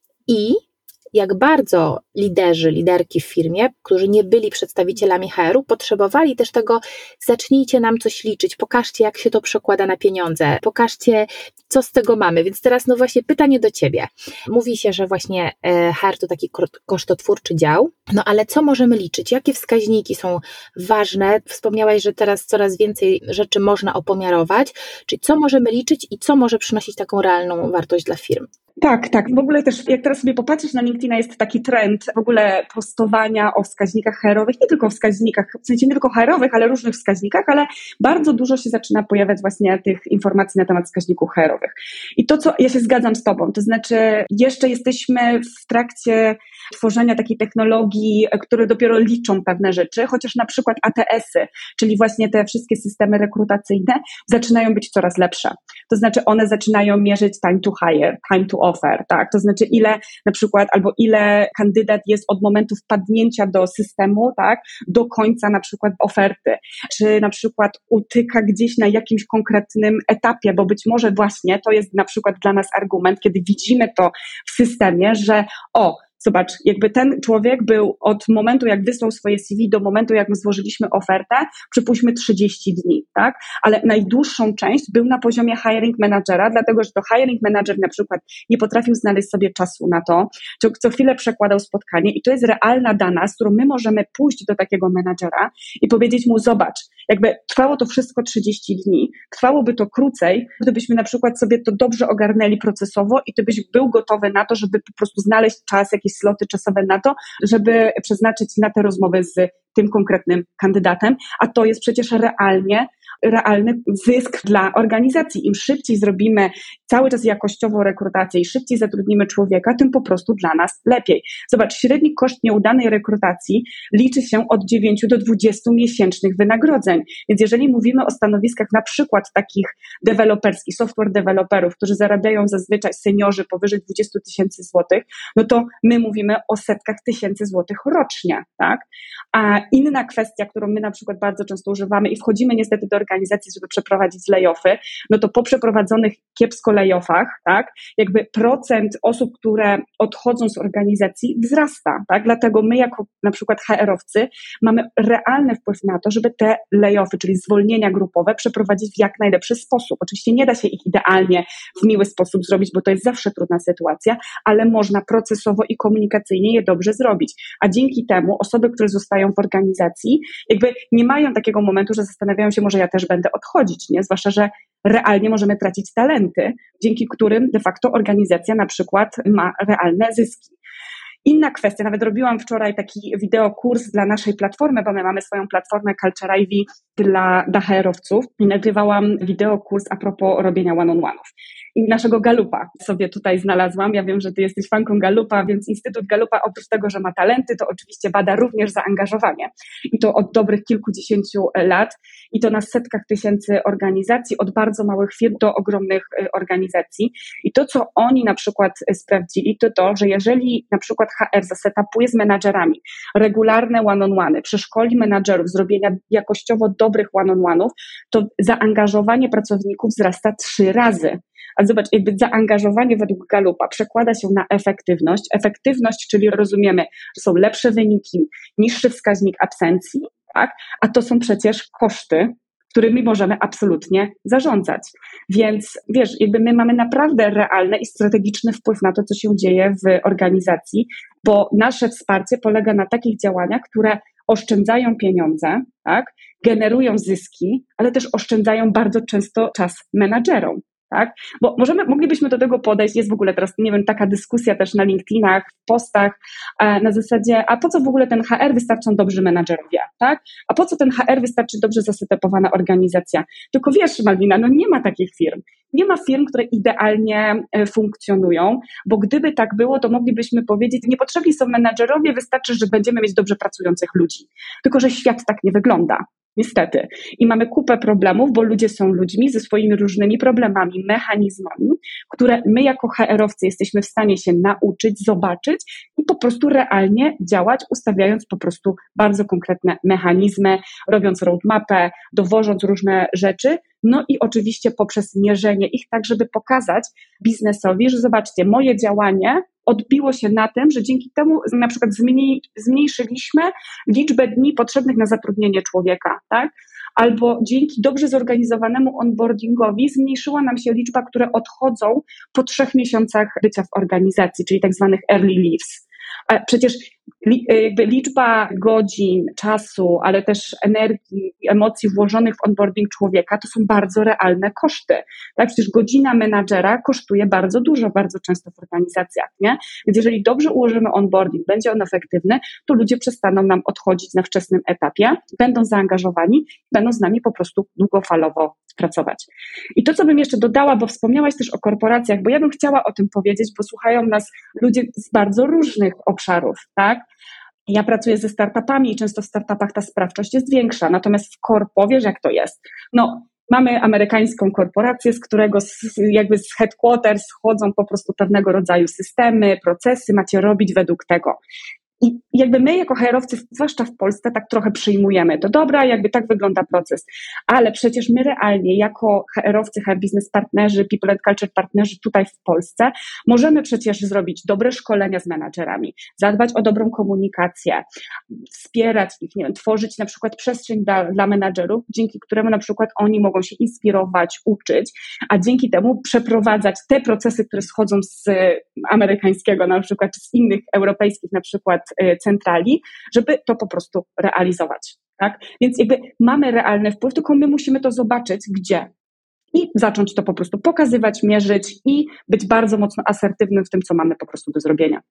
i jak bardzo liderzy, liderki w firmie, którzy nie byli przedstawicielami H R-u, potrzebowali też tego, zacznijcie nam coś liczyć, pokażcie, jak się to przekłada na pieniądze, pokażcie, co z tego mamy. Więc teraz no właśnie pytanie do Ciebie. Mówi się, że właśnie H R to taki kosztotwórczy dział, no ale co możemy liczyć? Jakie wskaźniki są ważne? Wspomniałaś, że teraz coraz więcej rzeczy można opomiarować, czyli co możemy liczyć i co może przynosić taką realną wartość dla firm? Tak, tak. W ogóle też jak teraz sobie popatrzysz na LinkedIna, jest taki trend w ogóle postowania o wskaźnikach H R-owych, nie tylko o wskaźnikach, w sensie nie tylko H R-owych, ale różnych wskaźnikach, ale bardzo dużo się zaczyna pojawiać właśnie tych informacji na temat wskaźników H R-owych. I to, co ja się zgadzam z Tobą, to znaczy jeszcze jesteśmy w trakcie tworzenia takiej technologii, które dopiero liczą pewne rzeczy, chociaż na przykład A T S-y, czyli właśnie te wszystkie systemy rekrutacyjne zaczynają być coraz lepsze. To znaczy one zaczynają mierzyć time to hire, time to offer, tak? To znaczy ile na przykład, albo ile kandydat jest od momentu wpadnięcia do systemu, tak? Do końca na przykład oferty, czy na przykład utyka gdzieś na jakimś konkretnym etapie, bo być może właśnie to jest na przykład dla nas argument, kiedy widzimy to w systemie, że o, zobacz, jakby ten człowiek był od momentu, jak wysłał swoje C V, do momentu, jak my złożyliśmy ofertę, przypuśćmy trzydzieści dni, tak? Ale najdłuższą część był na poziomie hiring managera, dlatego, że to hiring manager na przykład nie potrafił znaleźć sobie czasu na to, co, co chwilę przekładał spotkanie i to jest realna dana, z którą my możemy pójść do takiego menadżera i powiedzieć mu, zobacz, jakby trwało to wszystko trzydzieści dni, trwałoby to krócej, gdybyśmy na przykład sobie to dobrze ogarnęli procesowo i ty byś był gotowy na to, żeby po prostu znaleźć czas, jakieś sloty czasowe na to, żeby przeznaczyć na te rozmowy z tym konkretnym kandydatem, a to jest przecież realnie realny zysk dla organizacji. Im szybciej zrobimy cały czas jakościową rekrutację i szybciej zatrudnimy człowieka, tym po prostu dla nas lepiej. Zobacz, średni koszt nieudanej rekrutacji liczy się od dziewięciu do dwudziestu miesięcznych wynagrodzeń. Więc jeżeli mówimy o stanowiskach na przykład takich deweloperskich, software deweloperów, którzy zarabiają zazwyczaj seniorzy powyżej dwudziestu tysięcy złotych, no to my mówimy o setkach tysięcy złotych rocznie, tak? A inna kwestia, którą my na przykład bardzo często używamy i wchodzimy niestety do organizacji, żeby przeprowadzić layoffy, no to po przeprowadzonych kiepsko layoffach, tak, jakby procent osób, które odchodzą z organizacji wzrasta, tak, dlatego my jako na przykład H R-owcy mamy realny wpływ na to, żeby te layoffy, czyli zwolnienia grupowe przeprowadzić w jak najlepszy sposób. Oczywiście nie da się ich idealnie w miły sposób zrobić, bo to jest zawsze trudna sytuacja, ale można procesowo i komunikacyjnie je dobrze zrobić, a dzięki temu osoby, które zostają w organizacji, organizacji, jakby nie mają takiego momentu, że zastanawiają się, może ja też będę odchodzić, nie? Zwłaszcza, że realnie możemy tracić talenty, dzięki którym de facto organizacja na przykład ma realne zyski. Inna kwestia, nawet robiłam wczoraj taki wideokurs dla naszej platformy, bo my mamy swoją platformę Culture Ivy dla, dla H R-owców i nagrywałam wideokurs a propos robienia one-on-one'ów. I naszego Gallupa sobie tutaj znalazłam. Ja wiem, że ty jesteś fanką Gallupa, więc Instytut Gallupa oprócz tego, że ma talenty, to oczywiście bada również zaangażowanie. I to od dobrych kilkudziesięciu lat i to na setkach tysięcy organizacji, od bardzo małych firm do ogromnych organizacji. I to, co oni na przykład sprawdzili, to to, że jeżeli na przykład H R zasetapuje z menadżerami regularne one-on-one, przeszkoli menadżerów zrobienia jakościowo dobrych one-on-one'ów, to zaangażowanie pracowników wzrasta trzy razy. A zobacz, jakby zaangażowanie według Gallupa przekłada się na efektywność. Efektywność, czyli rozumiemy, że są lepsze wyniki, niższy wskaźnik absencji, tak? A to są przecież koszty, którymi możemy absolutnie zarządzać. Więc wiesz, jakby my mamy naprawdę realny i strategiczny wpływ na to, co się dzieje w organizacji, bo nasze wsparcie polega na takich działaniach, które oszczędzają pieniądze, tak? Generują zyski, ale też oszczędzają bardzo często czas menadżerom. Tak? Bo możemy, moglibyśmy do tego podejść, jest w ogóle teraz, nie wiem, taka dyskusja też na LinkedInach, w postach, na zasadzie, a po co w ogóle ten H R, wystarczą dobrzy menadżerowie, tak? A po co ten H R, wystarczy dobrze zasetepowana organizacja? Tylko wiesz, Malwina, no nie ma takich firm. Nie ma firm, które idealnie funkcjonują, bo gdyby tak było, to moglibyśmy powiedzieć, niepotrzebni są menadżerowie, wystarczy, że będziemy mieć dobrze pracujących ludzi. Tylko że świat tak nie wygląda. Niestety. I mamy kupę problemów, bo ludzie są ludźmi ze swoimi różnymi problemami, mechanizmami, które my jako H R-owcy jesteśmy w stanie się nauczyć, zobaczyć i po prostu realnie działać, ustawiając po prostu bardzo konkretne mechanizmy, robiąc roadmapę, dowożąc różne rzeczy, no i oczywiście poprzez mierzenie ich tak, żeby pokazać biznesowi, że zobaczcie, moje działanie odbiło się na tym, że dzięki temu na przykład zmniej, zmniejszyliśmy liczbę dni potrzebnych na zatrudnienie człowieka, tak? Albo dzięki dobrze zorganizowanemu onboardingowi zmniejszyła nam się liczba, które odchodzą po trzech miesiącach bycia w organizacji, czyli tak zwanych early leaves. A przecież jakby liczba godzin, czasu, ale też energii i emocji włożonych w onboarding człowieka to są bardzo realne koszty. Tak? Przecież godzina menadżera kosztuje bardzo dużo, bardzo często w organizacjach, nie? Więc jeżeli dobrze ułożymy onboarding, będzie on efektywny, to ludzie przestaną nam odchodzić na wczesnym etapie, będą zaangażowani, będą z nami po prostu długofalowo pracować. I to, co bym jeszcze dodała, bo wspomniałaś też o korporacjach, bo ja bym chciała o tym powiedzieć, bo słuchają nas ludzie z bardzo różnych obszarów, tak? Ja pracuję ze startupami i często w startupach ta sprawczość jest większa, natomiast w korpo, wiesz jak to jest? No, mamy amerykańską korporację, z którego z, jakby z headquarters chodzą po prostu pewnego rodzaju systemy, procesy, macie robić według tego. I jakby my jako H R-owcy, zwłaszcza w Polsce, tak trochę przyjmujemy to. Dobra, jakby tak wygląda proces. Ale przecież my realnie jako H R-owcy, H R Business partnerzy, People and Culture partnerzy tutaj w Polsce możemy przecież zrobić dobre szkolenia z menadżerami, zadbać o dobrą komunikację, wspierać ich, nie wiem, tworzyć na przykład przestrzeń dla, dla menadżerów, dzięki któremu na przykład oni mogą się inspirować, uczyć, a dzięki temu przeprowadzać te procesy, które schodzą z amerykańskiego na przykład, czy z innych europejskich na przykład centrali, żeby to po prostu realizować. Tak? Więc jakby mamy realny wpływ, tylko my musimy to zobaczyć, gdzie. I zacząć to po prostu pokazywać, mierzyć i być bardzo mocno asertywnym w tym, co mamy po prostu do zrobienia.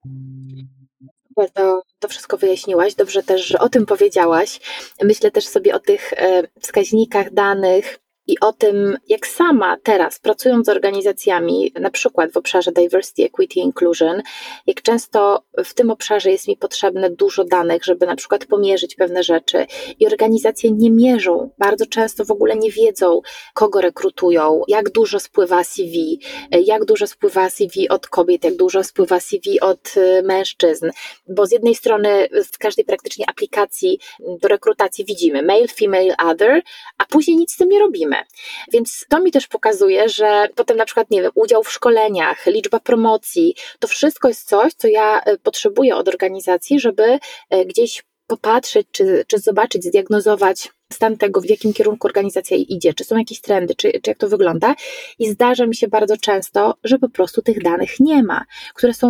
To, to wszystko wyjaśniłaś, dobrze też, że o tym powiedziałaś. Myślę też sobie o tych e, wskaźnikach danych i o tym, jak sama teraz, pracując z organizacjami, na przykład w obszarze Diversity, Equity, Inclusion, jak często w tym obszarze jest mi potrzebne dużo danych, żeby na przykład pomierzyć pewne rzeczy i organizacje nie mierzą, bardzo często w ogóle nie wiedzą, kogo rekrutują, jak dużo spływa C V, jak dużo spływa C V od kobiet, jak dużo spływa C V od mężczyzn, bo z jednej strony w każdej praktycznie aplikacji do rekrutacji widzimy male, female, other, a później nic z tym nie robimy. Więc to mi też pokazuje, że potem na przykład, nie wiem, udział w szkoleniach, liczba promocji, to wszystko jest coś, co ja potrzebuję od organizacji, żeby gdzieś popatrzeć, czy, czy zobaczyć, zdiagnozować stan tego, w jakim kierunku organizacja idzie, czy są jakieś trendy, czy, czy jak to wygląda. I zdarza mi się bardzo często, że po prostu tych danych nie ma, które są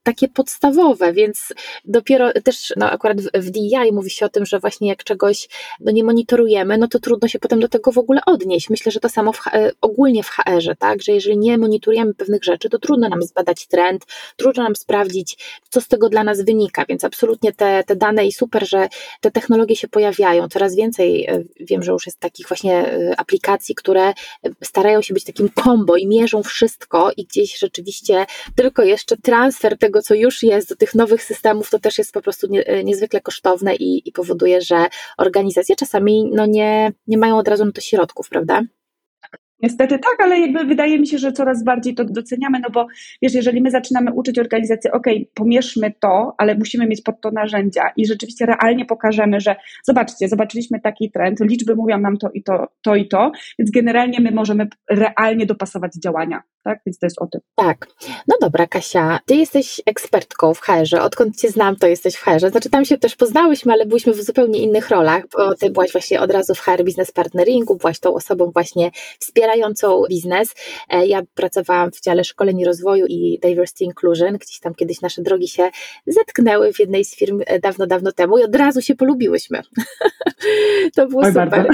takie podstawowe, więc dopiero też no akurat w, w D E I mówi się o tym, że właśnie jak czegoś no nie monitorujemy, no to trudno się potem do tego w ogóle odnieść. Myślę, że to samo w, ogólnie w H R-ze, tak, że jeżeli nie monitorujemy pewnych rzeczy, to trudno nam zbadać trend, trudno nam sprawdzić, co z tego dla nas wynika, więc absolutnie te, te dane i super, że te technologie się pojawiają, coraz więcej wiem, że już jest takich właśnie aplikacji, które starają się być takim combo i mierzą wszystko i gdzieś rzeczywiście tylko jeszcze transfer tego, co już jest do tych nowych systemów, to też jest po prostu nie, niezwykle kosztowne i, i powoduje, że organizacje czasami no nie, nie mają od razu na to środków, prawda? Niestety tak, ale jakby wydaje mi się, że coraz bardziej to doceniamy, no bo wiesz, jeżeli my zaczynamy uczyć organizację, okej, okay, pomierzmy to, ale musimy mieć pod to narzędzia i rzeczywiście realnie pokażemy, że zobaczcie, zobaczyliśmy taki trend, liczby mówią nam to i to, to i to, więc generalnie my możemy realnie dopasować działania, tak? Więc to jest o tym. Tak. No dobra, Kasia, ty jesteś ekspertką w H R-ze, odkąd cię znam, to jesteś w H R-ze, znaczy tam się też poznałyśmy, ale byliśmy w zupełnie innych rolach, bo ty byłaś właśnie od razu w H R Business Partneringu, byłaś tą osobą właśnie wspierającą biznes. Ja pracowałam w dziale szkoleń i rozwoju i Diversity Inclusion, gdzieś tam kiedyś nasze drogi się zetknęły w jednej z firm dawno, dawno temu i od razu się polubiłyśmy. To było Oj, super.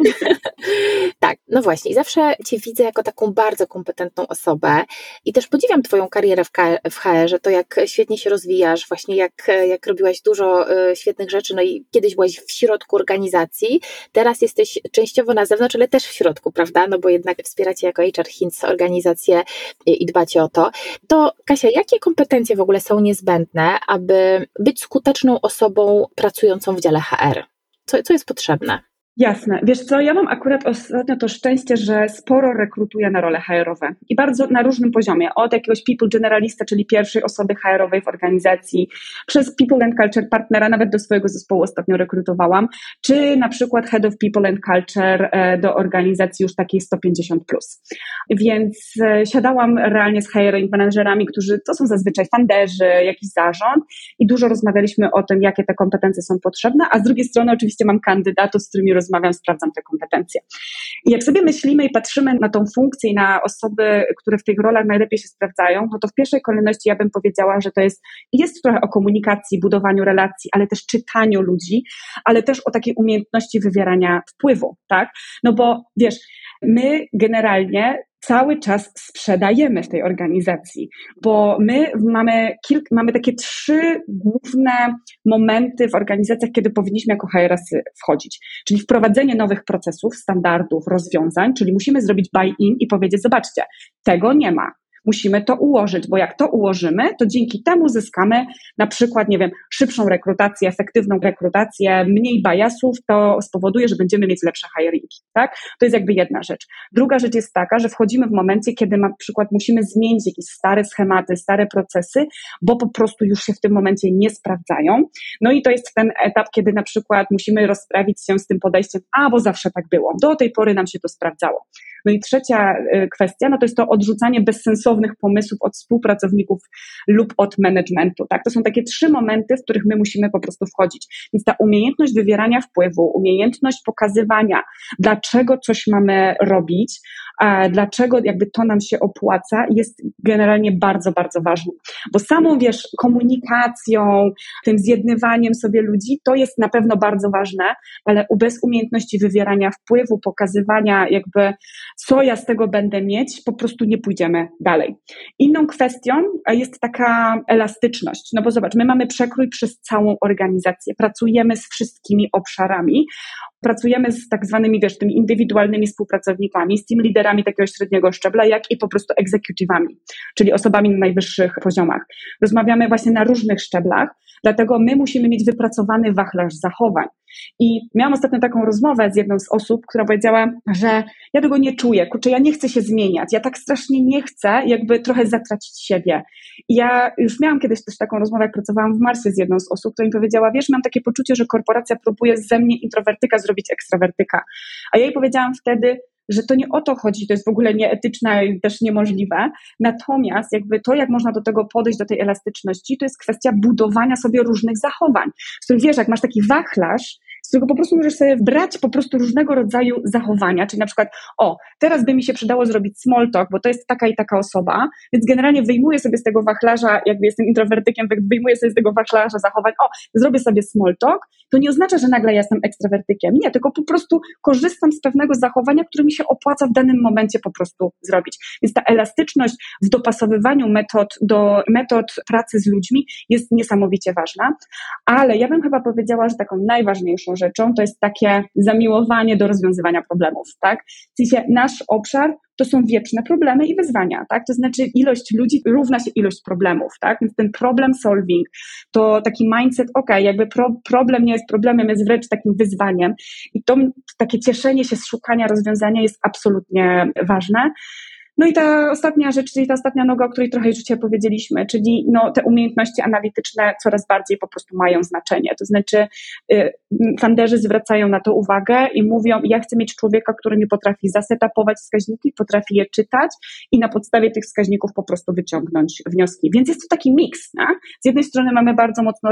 Tak, no właśnie i zawsze cię widzę jako taką bardzo kompetentną osobę i też podziwiam twoją karierę w, K- w H R-ze, to jak świetnie się rozwijasz, właśnie jak, jak robiłaś dużo y, świetnych rzeczy, no i kiedyś byłaś w środku organizacji, teraz jesteś częściowo na zewnątrz, ale też w środku, prawda, no bo jednak wspieracie jako H R Hints organizację i, i dbacie o to. To Kasia, jakie kompetencje w ogóle są niezbędne, aby być skuteczną osobą pracującą w dziale H R? Co, co jest potrzebne? Jasne. Wiesz co, ja mam akurat ostatnio to szczęście, że sporo rekrutuję na role H R-owe i bardzo na różnym poziomie. Od jakiegoś people generalista, czyli pierwszej osoby H R-owej w organizacji, przez people and culture partnera, nawet do swojego zespołu ostatnio rekrutowałam, czy na przykład head of people and culture do organizacji już takiej sto pięćdziesiąt plus. Więc siadałam realnie z H R i menedżerami, którzy to są zazwyczaj funderzy, jakiś zarząd i dużo rozmawialiśmy o tym, jakie te kompetencje są potrzebne, a z drugiej strony oczywiście mam kandydatów, z którymi rozmawiam, sprawdzam te kompetencje. I jak sobie myślimy i patrzymy na tą funkcję i na osoby, które w tych rolach najlepiej się sprawdzają, no to w pierwszej kolejności ja bym powiedziała, że to jest, jest trochę o komunikacji, budowaniu relacji, ale też czytaniu ludzi, ale też o takiej umiejętności wywierania wpływu, tak? No bo wiesz, my generalnie cały czas sprzedajemy w tej organizacji, bo my mamy, kilk, mamy takie trzy główne momenty w organizacjach, kiedy powinniśmy jako H R S-y wchodzić. Czyli wprowadzenie nowych procesów, standardów, rozwiązań, czyli musimy zrobić buy-in i powiedzieć, zobaczcie, tego nie ma. Musimy to ułożyć, bo jak to ułożymy, to dzięki temu zyskamy na przykład, nie wiem, szybszą rekrutację, efektywną rekrutację, mniej biasów, to spowoduje, że będziemy mieć lepsze hiringi, tak? To jest jakby jedna rzecz. Druga rzecz jest taka, że wchodzimy w momencie, kiedy na przykład musimy zmienić jakieś stare schematy, stare procesy, bo po prostu już się w tym momencie nie sprawdzają. No i to jest ten etap, kiedy na przykład musimy rozprawić się z tym podejściem, a bo zawsze tak było, do tej pory nam się to sprawdzało. No i trzecia kwestia, no to jest to odrzucanie bezsensownych pomysłów od współpracowników lub od managementu, tak? To są takie trzy momenty, w których my musimy po prostu wchodzić. Więc ta umiejętność wywierania wpływu, umiejętność pokazywania, dlaczego coś mamy robić, a dlaczego jakby to nam się opłaca, jest generalnie bardzo, bardzo ważne. Bo samą, wiesz, komunikacją, tym zjednywaniem sobie ludzi, to jest na pewno bardzo ważne, ale bez umiejętności wywierania wpływu, pokazywania jakby co ja z tego będę mieć, po prostu nie pójdziemy dalej. Inną kwestią jest taka elastyczność, no bo zobacz, my mamy przekrój przez całą organizację, pracujemy z wszystkimi obszarami, pracujemy z tak zwanymi, wiesz, tymi indywidualnymi współpracownikami, z team liderami takiego średniego szczebla, jak i po prostu executive'ami, czyli osobami na najwyższych poziomach. Rozmawiamy właśnie na różnych szczeblach, dlatego my musimy mieć wypracowany wachlarz zachowań. I miałam ostatnio taką rozmowę z jedną z osób, która powiedziała, że ja tego nie czuję, kurczę, ja nie chcę się zmieniać, ja tak strasznie nie chcę jakby trochę zatracić siebie. I ja już miałam kiedyś też taką rozmowę, jak pracowałam w Marsie z jedną z osób, która mi powiedziała, wiesz, mam takie poczucie, że korporacja próbuje ze mnie introwertyka zrobić ekstrawertyka. A ja jej powiedziałam wtedy, że to nie o to chodzi, to jest w ogóle nieetyczne i też niemożliwe. Natomiast jakby to, jak można do tego podejść, do tej elastyczności, to jest kwestia budowania sobie różnych zachowań. Z którym wiesz, jak masz taki wachlarz z którego po prostu możesz sobie brać po prostu różnego rodzaju zachowania, czyli na przykład, o, teraz by mi się przydało zrobić small talk, bo to jest taka i taka osoba, więc generalnie wyjmuję sobie z tego wachlarza, jakby jestem introwertykiem, wyjmuję sobie z tego wachlarza zachowań, o, zrobię sobie small talk, to nie oznacza, że nagle jestem ekstrawertykiem. Nie, tylko po prostu korzystam z pewnego zachowania, które mi się opłaca w danym momencie po prostu zrobić. Więc ta elastyczność w dopasowywaniu metod do metod pracy z ludźmi jest niesamowicie ważna, ale ja bym chyba powiedziała, że taką najważniejszą rzeczą to jest takie zamiłowanie do rozwiązywania problemów, tak? W sensie nasz obszar to są wieczne problemy i wyzwania, tak? To znaczy ilość ludzi równa się ilość problemów, tak? Więc ten problem solving, to taki mindset, ok, jakby pro, problem nie jest problemem, jest wręcz takim wyzwaniem i to takie cieszenie się z szukania rozwiązania jest absolutnie ważne. No i ta ostatnia rzecz, czyli ta ostatnia noga, o której trochę już dzisiaj powiedzieliśmy, czyli no, te umiejętności analityczne coraz bardziej po prostu mają znaczenie. To znaczy y, funderzy zwracają na to uwagę i mówią, ja chcę mieć człowieka, który mi potrafi zasetapować wskaźniki, potrafi je czytać i na podstawie tych wskaźników po prostu wyciągnąć wnioski. Więc jest to taki miks. Nie? Z jednej strony mamy bardzo mocno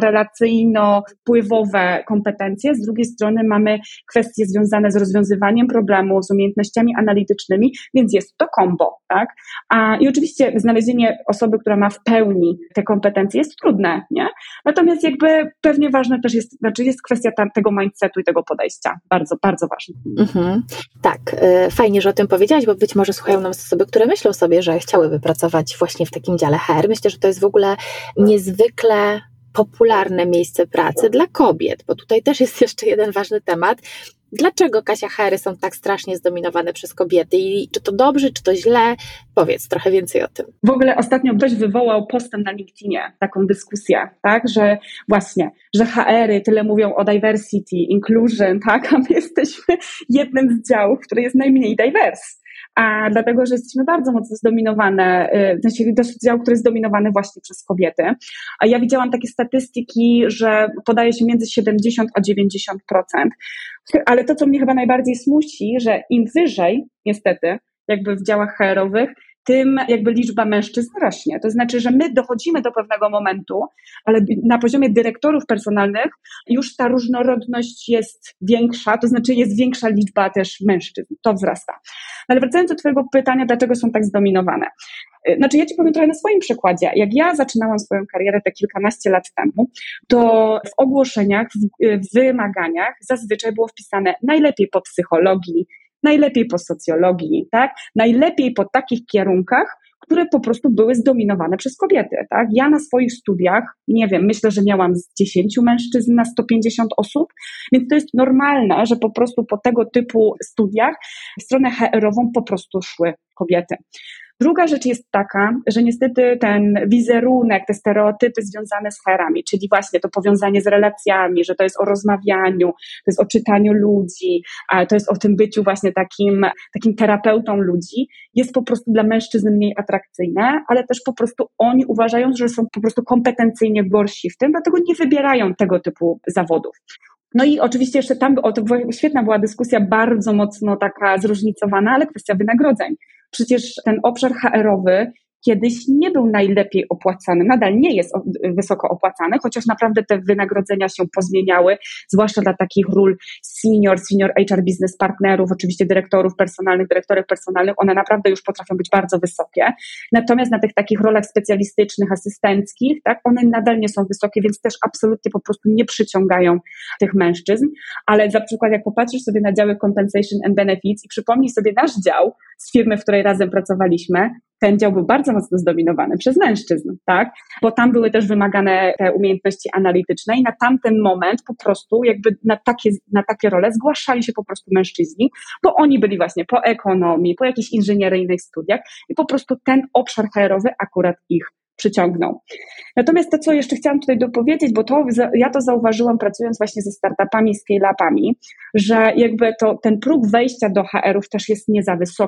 relacyjno-wpływowe kompetencje, z drugiej strony mamy kwestie związane z rozwiązywaniem problemów, z umiejętnościami analitycznymi, więc jest to kombo. Tak? A, I oczywiście znalezienie osoby, która ma w pełni te kompetencje jest trudne, nie? Natomiast jakby pewnie ważne też jest, znaczy jest kwestia tam, tego mindsetu i tego podejścia. Bardzo, bardzo ważne. Mhm. Tak, fajnie, że o tym powiedziałaś, bo być może słuchają nas osoby, które myślą sobie, że chciałyby pracować właśnie w takim dziale H R. Myślę, że to jest w ogóle niezwykle popularne miejsce pracy dla kobiet, bo tutaj też jest jeszcze jeden ważny temat. Dlaczego, Kasia, H R-y są tak strasznie zdominowane przez kobiety i czy to dobrze, czy to źle? Powiedz trochę więcej o tym. W ogóle ostatnio ktoś wywołał postem na LinkedInie taką dyskusję, tak, że właśnie, że H R-y tyle mówią o diversity, inclusion, tak, a my jesteśmy jednym z działów, który jest najmniej diverse. A dlatego, że jesteśmy bardzo mocno zdominowane, znaczy to jest dział, który jest zdominowany właśnie przez kobiety. A ja widziałam takie statystyki, że podaje się między siedemdziesiąt a dziewięćdziesiąt procent. Ale to, co mnie chyba najbardziej smuci, że im wyżej, niestety, jakby w działach H R-owych, tym jakby liczba mężczyzn rośnie. To znaczy, że my dochodzimy do pewnego momentu, ale na poziomie dyrektorów personalnych już ta różnorodność jest większa, to znaczy jest większa liczba też mężczyzn. To wzrasta. Ale wracając do twojego pytania, dlaczego są tak zdominowane? Znaczy ja ci powiem trochę na swoim przykładzie. Jak ja zaczynałam swoją karierę te kilkanaście lat temu, to w ogłoszeniach, w wymaganiach zazwyczaj było wpisane najlepiej po psychologii, najlepiej po socjologii, tak? Najlepiej po takich kierunkach, które po prostu były zdominowane przez kobiety, tak? Ja na swoich studiach, nie wiem, myślę, że miałam z dziesięciu mężczyzn na sto pięćdziesiąt osób, więc to jest normalne, że po prostu po tego typu studiach w stronę H R-ową po prostu szły kobiety. Druga rzecz jest taka, że niestety ten wizerunek, te stereotypy związane z H R-ami, czyli właśnie to powiązanie z relacjami, że to jest o rozmawianiu, to jest o czytaniu ludzi, a to jest o tym byciu właśnie takim, takim terapeutą ludzi, jest po prostu dla mężczyzn mniej atrakcyjne, ale też po prostu oni uważają, że są po prostu kompetencyjnie gorsi w tym, dlatego nie wybierają tego typu zawodów. No i oczywiście jeszcze tam, o, to świetna była dyskusja, bardzo mocno taka zróżnicowana, ale kwestia wynagrodzeń. Przecież ten obszar H R-owy kiedyś nie był najlepiej opłacany, nadal nie jest wysoko opłacany, chociaż naprawdę te wynagrodzenia się pozmieniały, zwłaszcza dla takich ról senior, senior H R business partnerów, oczywiście dyrektorów personalnych, dyrektorów personalnych, one naprawdę już potrafią być bardzo wysokie. Natomiast na tych takich rolach specjalistycznych, asystenckich, tak, one nadal nie są wysokie, więc też absolutnie po prostu nie przyciągają tych mężczyzn. Ale na przykład jak popatrzysz sobie na działy compensation and benefits i przypomnij sobie nasz dział z firmy, w której razem pracowaliśmy, ten dział był bardzo mocno zdominowany przez mężczyzn, tak? Bo tam były też wymagane te umiejętności analityczne i na tamten moment po prostu jakby na takie, na takie role zgłaszali się po prostu mężczyźni, bo oni byli właśnie po ekonomii, po jakichś inżynieryjnych studiach i po prostu ten obszar H R-owy akurat ich przyciągnął. Natomiast to, co jeszcze chciałam tutaj dopowiedzieć, bo to ja to zauważyłam pracując właśnie ze startupami, scale-upami, że jakby to ten próg wejścia do H R-ów też jest nie za wysoki.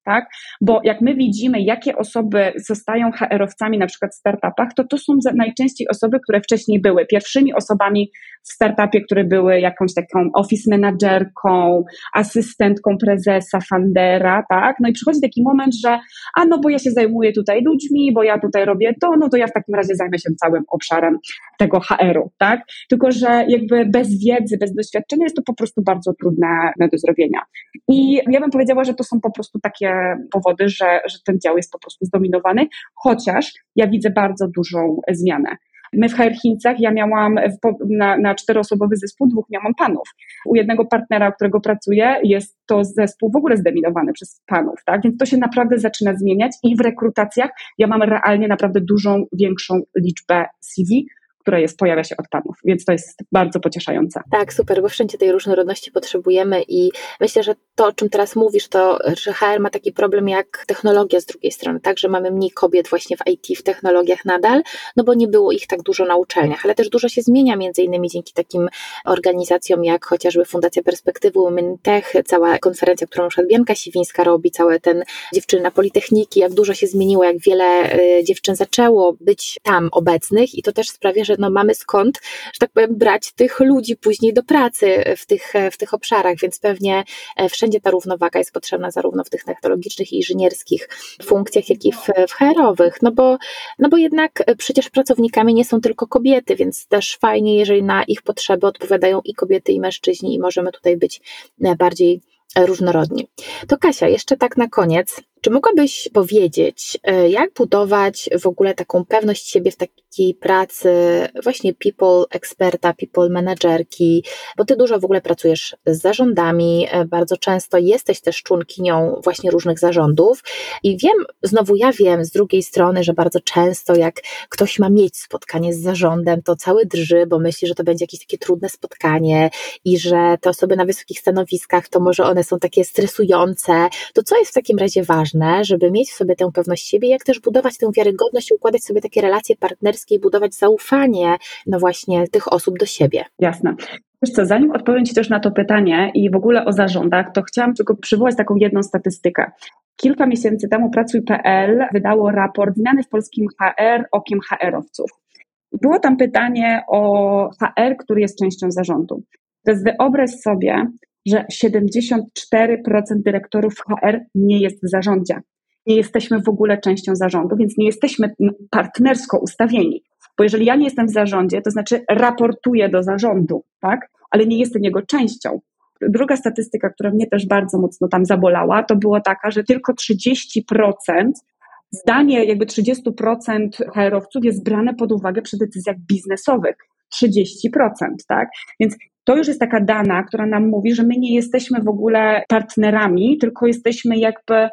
tak? Bo jak my widzimy, jakie osoby zostają H R-owcami na przykład w startupach, to to są najczęściej osoby, które wcześniej były pierwszymi osobami w startupie, które były jakąś taką office managerką, asystentką prezesa, fundera, tak? No i przychodzi taki moment, że a no bo ja się zajmuję tutaj ludźmi, bo ja tutaj robię to, no to ja w takim razie zajmę się całym obszarem tego H R-u, tak? Tylko, że jakby bez wiedzy, bez doświadczenia jest to po prostu bardzo trudne do zrobienia. I ja bym powiedziała, że to są po prostu takie powody, że, że ten dział jest po prostu zdominowany, chociaż ja widzę bardzo dużą zmianę. My w H R Chińcach, ja miałam w, na, na czteroosobowy zespół, dwóch miałam panów. U jednego partnera, u którego pracuję, jest to zespół w ogóle zdominowany przez panów, tak? Więc to się naprawdę zaczyna zmieniać i w rekrutacjach ja mam realnie naprawdę dużą, większą liczbę C V, która jest, pojawia się od panów, więc to jest bardzo pocieszające. Tak, super, bo wszędzie tej różnorodności potrzebujemy i myślę, że to, o czym teraz mówisz, to, że H R ma taki problem jak technologia z drugiej strony, tak, że mamy mniej kobiet właśnie w I T, w technologiach nadal, no bo nie było ich tak dużo na uczelniach, ale też dużo się zmienia między innymi dzięki takim organizacjom jak chociażby Fundacja Perspektywy Women in Tech, cała konferencja, którą na przykład Bianka Siwińska robi, całe ten dziewczyny na Politechniki, jak dużo się zmieniło, jak wiele y, dziewczyn zaczęło być tam obecnych i to też sprawia, że no mamy skąd, że tak powiem, brać tych ludzi później do pracy w tych, w tych obszarach, więc pewnie wszędzie ta równowaga jest potrzebna zarówno w tych technologicznych i inżynierskich funkcjach, jak i w, w H R-owych, no bo, no bo jednak przecież pracownikami nie są tylko kobiety, więc też fajnie, jeżeli na ich potrzeby odpowiadają i kobiety, i mężczyźni i możemy tutaj być bardziej różnorodni. To Kasia, jeszcze tak na koniec, czy mogłabyś powiedzieć, jak budować w ogóle taką pewność siebie w takiej pracy właśnie people eksperta, people managerki, bo ty dużo w ogóle pracujesz z zarządami, bardzo często jesteś też członkinią właśnie różnych zarządów i wiem, znowu ja wiem z drugiej strony, że bardzo często jak ktoś ma mieć spotkanie z zarządem, to cały drży, bo myśli, że to będzie jakieś takie trudne spotkanie i że te osoby na wysokich stanowiskach, to może one są takie stresujące. To co jest w takim razie ważne, żeby mieć w sobie tę pewność siebie, jak też budować tę wiarygodność, układać sobie takie relacje partnerskie i budować zaufanie, no właśnie, tych osób do siebie? Jasne. Wiesz co, zanim odpowiem Ci też na to pytanie i w ogóle o zarządach, to chciałam tylko przywołać taką jedną statystykę. Kilka miesięcy temu Pracuj kropka pe el wydało raport Zmiany w polskim H R okiem H R-owców. Było tam pytanie o H R, który jest częścią zarządu. Teraz wyobraź sobie, że siedemdziesiąt cztery procent dyrektorów H R nie jest w zarządzie. Nie jesteśmy w ogóle częścią zarządu, więc nie jesteśmy partnersko ustawieni. Bo jeżeli ja nie jestem w zarządzie, to znaczy raportuję do zarządu, tak? Ale nie jestem jego częścią. Druga statystyka, która mnie też bardzo mocno tam zabolała, to była taka, że tylko trzydzieści procent, zdanie jakby trzydzieści procent H R-owców jest brane pod uwagę przy decyzjach biznesowych. trzydzieści procent, tak? Więc to już jest taka dana, która nam mówi, że my nie jesteśmy w ogóle partnerami, tylko jesteśmy jakby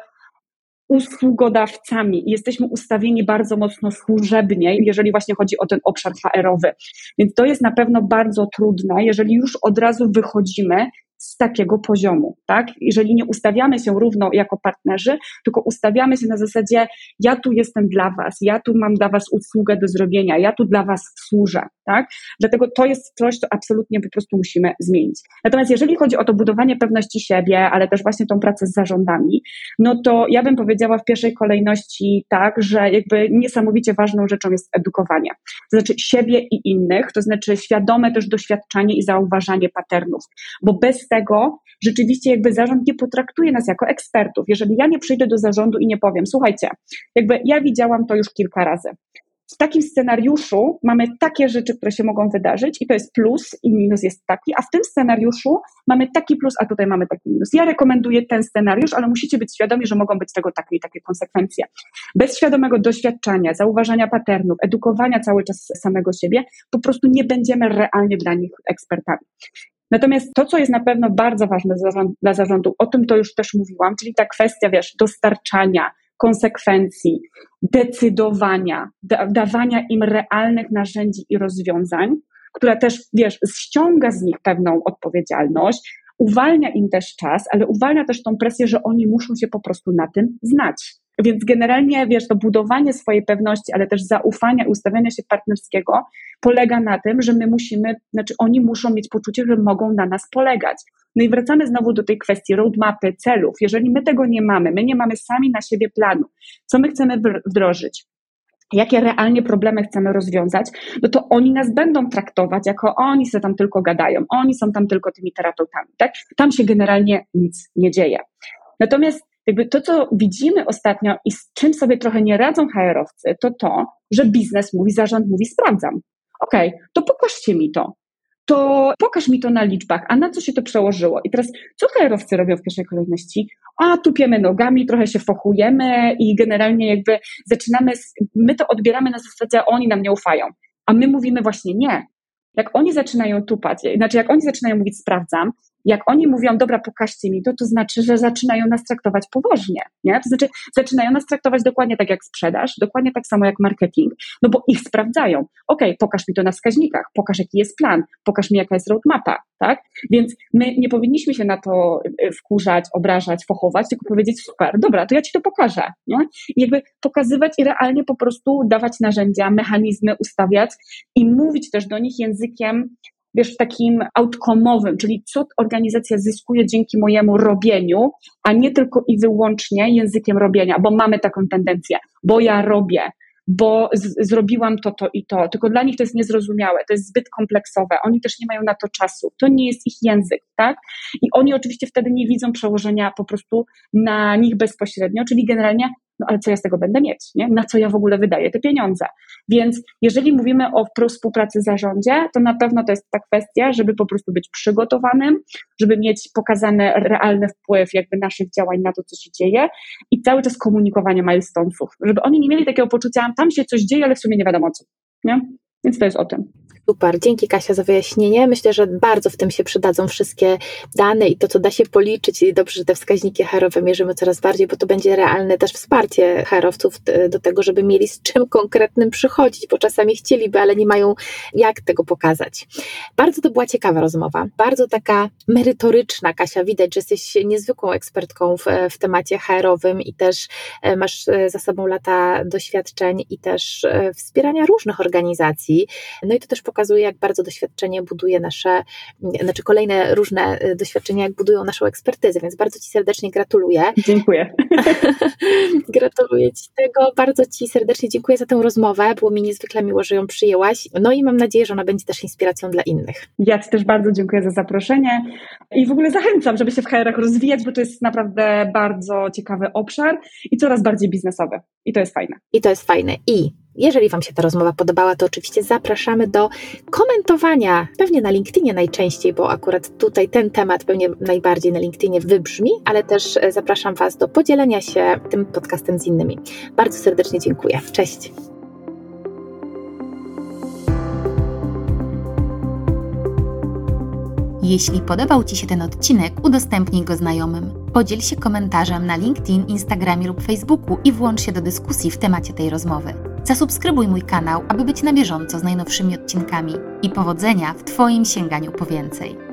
usługodawcami i jesteśmy ustawieni bardzo mocno służebnie, jeżeli właśnie chodzi o ten obszar H R-owy. Więc to jest na pewno bardzo trudne, jeżeli już od razu wychodzimy z takiego poziomu, tak? Jeżeli nie ustawiamy się równo jako partnerzy, tylko ustawiamy się na zasadzie ja tu jestem dla was, ja tu mam dla was usługę do zrobienia, ja tu dla was służę, tak? Dlatego to jest coś, co absolutnie po prostu musimy zmienić. Natomiast jeżeli chodzi o to budowanie pewności siebie, ale też właśnie tą pracę z zarządami, no to ja bym powiedziała w pierwszej kolejności tak, że jakby niesamowicie ważną rzeczą jest edukowanie. To znaczy siebie i innych, to znaczy świadome też doświadczanie i zauważanie patternów, bo bez tego rzeczywiście jakby zarząd nie potraktuje nas jako ekspertów. Jeżeli ja nie przyjdę do zarządu i nie powiem, słuchajcie, jakby ja widziałam to już kilka razy. W takim scenariuszu mamy takie rzeczy, które się mogą wydarzyć i to jest plus i minus jest taki, a w tym scenariuszu mamy taki plus, a tutaj mamy taki minus. Ja rekomenduję ten scenariusz, ale musicie być świadomi, że mogą być tego takie i takie konsekwencje. Bez świadomego doświadczenia, zauważania patternów, edukowania cały czas samego siebie, po prostu nie będziemy realnie dla nich ekspertami. Natomiast to, co jest na pewno bardzo ważne dla zarządu, o tym to już też mówiłam, czyli ta kwestia, wiesz, dostarczania, konsekwencji, decydowania, da- dawania im realnych narzędzi i rozwiązań, która też, wiesz, ściąga z nich pewną odpowiedzialność, uwalnia im też czas, ale uwalnia też tą presję, że oni muszą się po prostu na tym znać. Więc generalnie, wiesz, to budowanie swojej pewności, ale też zaufania i ustawiania się partnerskiego polega na tym, że my musimy, znaczy oni muszą mieć poczucie, że mogą na nas polegać. No i wracamy znowu do tej kwestii roadmapy, celów. Jeżeli my tego nie mamy, my nie mamy sami na siebie planu, co my chcemy wdrożyć, jakie realnie problemy chcemy rozwiązać, no to oni nas będą traktować jako oni sobie tam tylko gadają, oni są tam tylko tymi terapeutami, tak? Tam się generalnie nic nie dzieje. Natomiast jakby to, co widzimy ostatnio i z czym sobie trochę nie radzą H R-owcy, to to, że biznes mówi, zarząd mówi, sprawdzam. Okej, okay, to pokażcie mi to. To pokaż mi to na liczbach, a na co się to przełożyło? I teraz co H R-owcy robią w pierwszej kolejności? A, tupiemy nogami, trochę się fochujemy i generalnie jakby zaczynamy, my to odbieramy na zasadzie, oni nam nie ufają, a my mówimy właśnie nie. Jak oni zaczynają tupać, znaczy jak oni zaczynają mówić sprawdzam, jak oni mówią, dobra, pokażcie mi to, to znaczy, że zaczynają nas traktować poważnie, nie? To znaczy, zaczynają nas traktować dokładnie tak jak sprzedaż, dokładnie tak samo jak marketing, no bo ich sprawdzają. Okej, okay, pokaż mi to na wskaźnikach, pokaż jaki jest plan, pokaż mi jaka jest roadmapa, tak? Więc my nie powinniśmy się na to wkurzać, obrażać, fochować, tylko powiedzieć super, dobra, to ja ci to pokażę, nie? I jakby pokazywać i realnie po prostu dawać narzędzia, mechanizmy, ustawiać i mówić też do nich językiem, wiesz, takim outcome'owym, czyli co organizacja zyskuje dzięki mojemu robieniu, a nie tylko i wyłącznie językiem robienia, bo mamy taką tendencję, bo ja robię, bo z- zrobiłam to, to i to, tylko dla nich to jest niezrozumiałe, to jest zbyt kompleksowe, oni też nie mają na to czasu, to nie jest ich język, tak? I oni oczywiście wtedy nie widzą przełożenia po prostu na nich bezpośrednio, czyli generalnie, no ale co ja z tego będę mieć, nie? Na co ja w ogóle wydaję te pieniądze? Więc jeżeli mówimy o współpracy w zarządzie, to na pewno to jest ta kwestia, żeby po prostu być przygotowanym, żeby mieć pokazany realny wpływ jakby naszych działań na to, co się dzieje i cały czas komunikowanie milestonesów, żeby oni nie mieli takiego poczucia, tam się coś dzieje, ale w sumie nie wiadomo co, nie? Więc to jest o tym. Super, dzięki Kasia za wyjaśnienie. Myślę, że bardzo w tym się przydadzą wszystkie dane i to, co da się policzyć i dobrze, że te wskaźniki H R-owe mierzymy coraz bardziej, bo to będzie realne też wsparcie H R-owców do tego, żeby mieli z czym konkretnym przychodzić, bo czasami chcieliby, ale nie mają jak tego pokazać. Bardzo to była ciekawa rozmowa, bardzo taka merytoryczna, Kasia, widać, że jesteś niezwykłą ekspertką w, w temacie H R-owym i też masz za sobą lata doświadczeń i też wspierania różnych organizacji. No i to też pokazuje, jak bardzo doświadczenie buduje nasze, znaczy kolejne różne doświadczenia, jak budują naszą ekspertyzę, więc bardzo Ci serdecznie gratuluję. Dziękuję. Gratuluję Ci tego, bardzo Ci serdecznie dziękuję za tę rozmowę, było mi niezwykle miło, że ją przyjęłaś, no i mam nadzieję, że ona będzie też inspiracją dla innych. Ja Ci też bardzo dziękuję za zaproszenie i w ogóle zachęcam, żeby się w H R-ach rozwijać, bo to jest naprawdę bardzo ciekawy obszar i coraz bardziej biznesowy i to jest fajne. I to jest fajne i jeżeli Wam się ta rozmowa podobała, to oczywiście zapraszamy do komentowania, pewnie na LinkedInie najczęściej, bo akurat tutaj ten temat pewnie najbardziej na LinkedInie wybrzmi, ale też zapraszam Was do podzielenia się tym podcastem z innymi. Bardzo serdecznie dziękuję. Cześć! Jeśli podobał Ci się ten odcinek, udostępnij go znajomym. Podziel się komentarzem na LinkedIn, Instagramie lub Facebooku i włącz się do dyskusji w temacie tej rozmowy. Zasubskrybuj mój kanał, aby być na bieżąco z najnowszymi odcinkami. I powodzenia w Twoim sięganiu po więcej.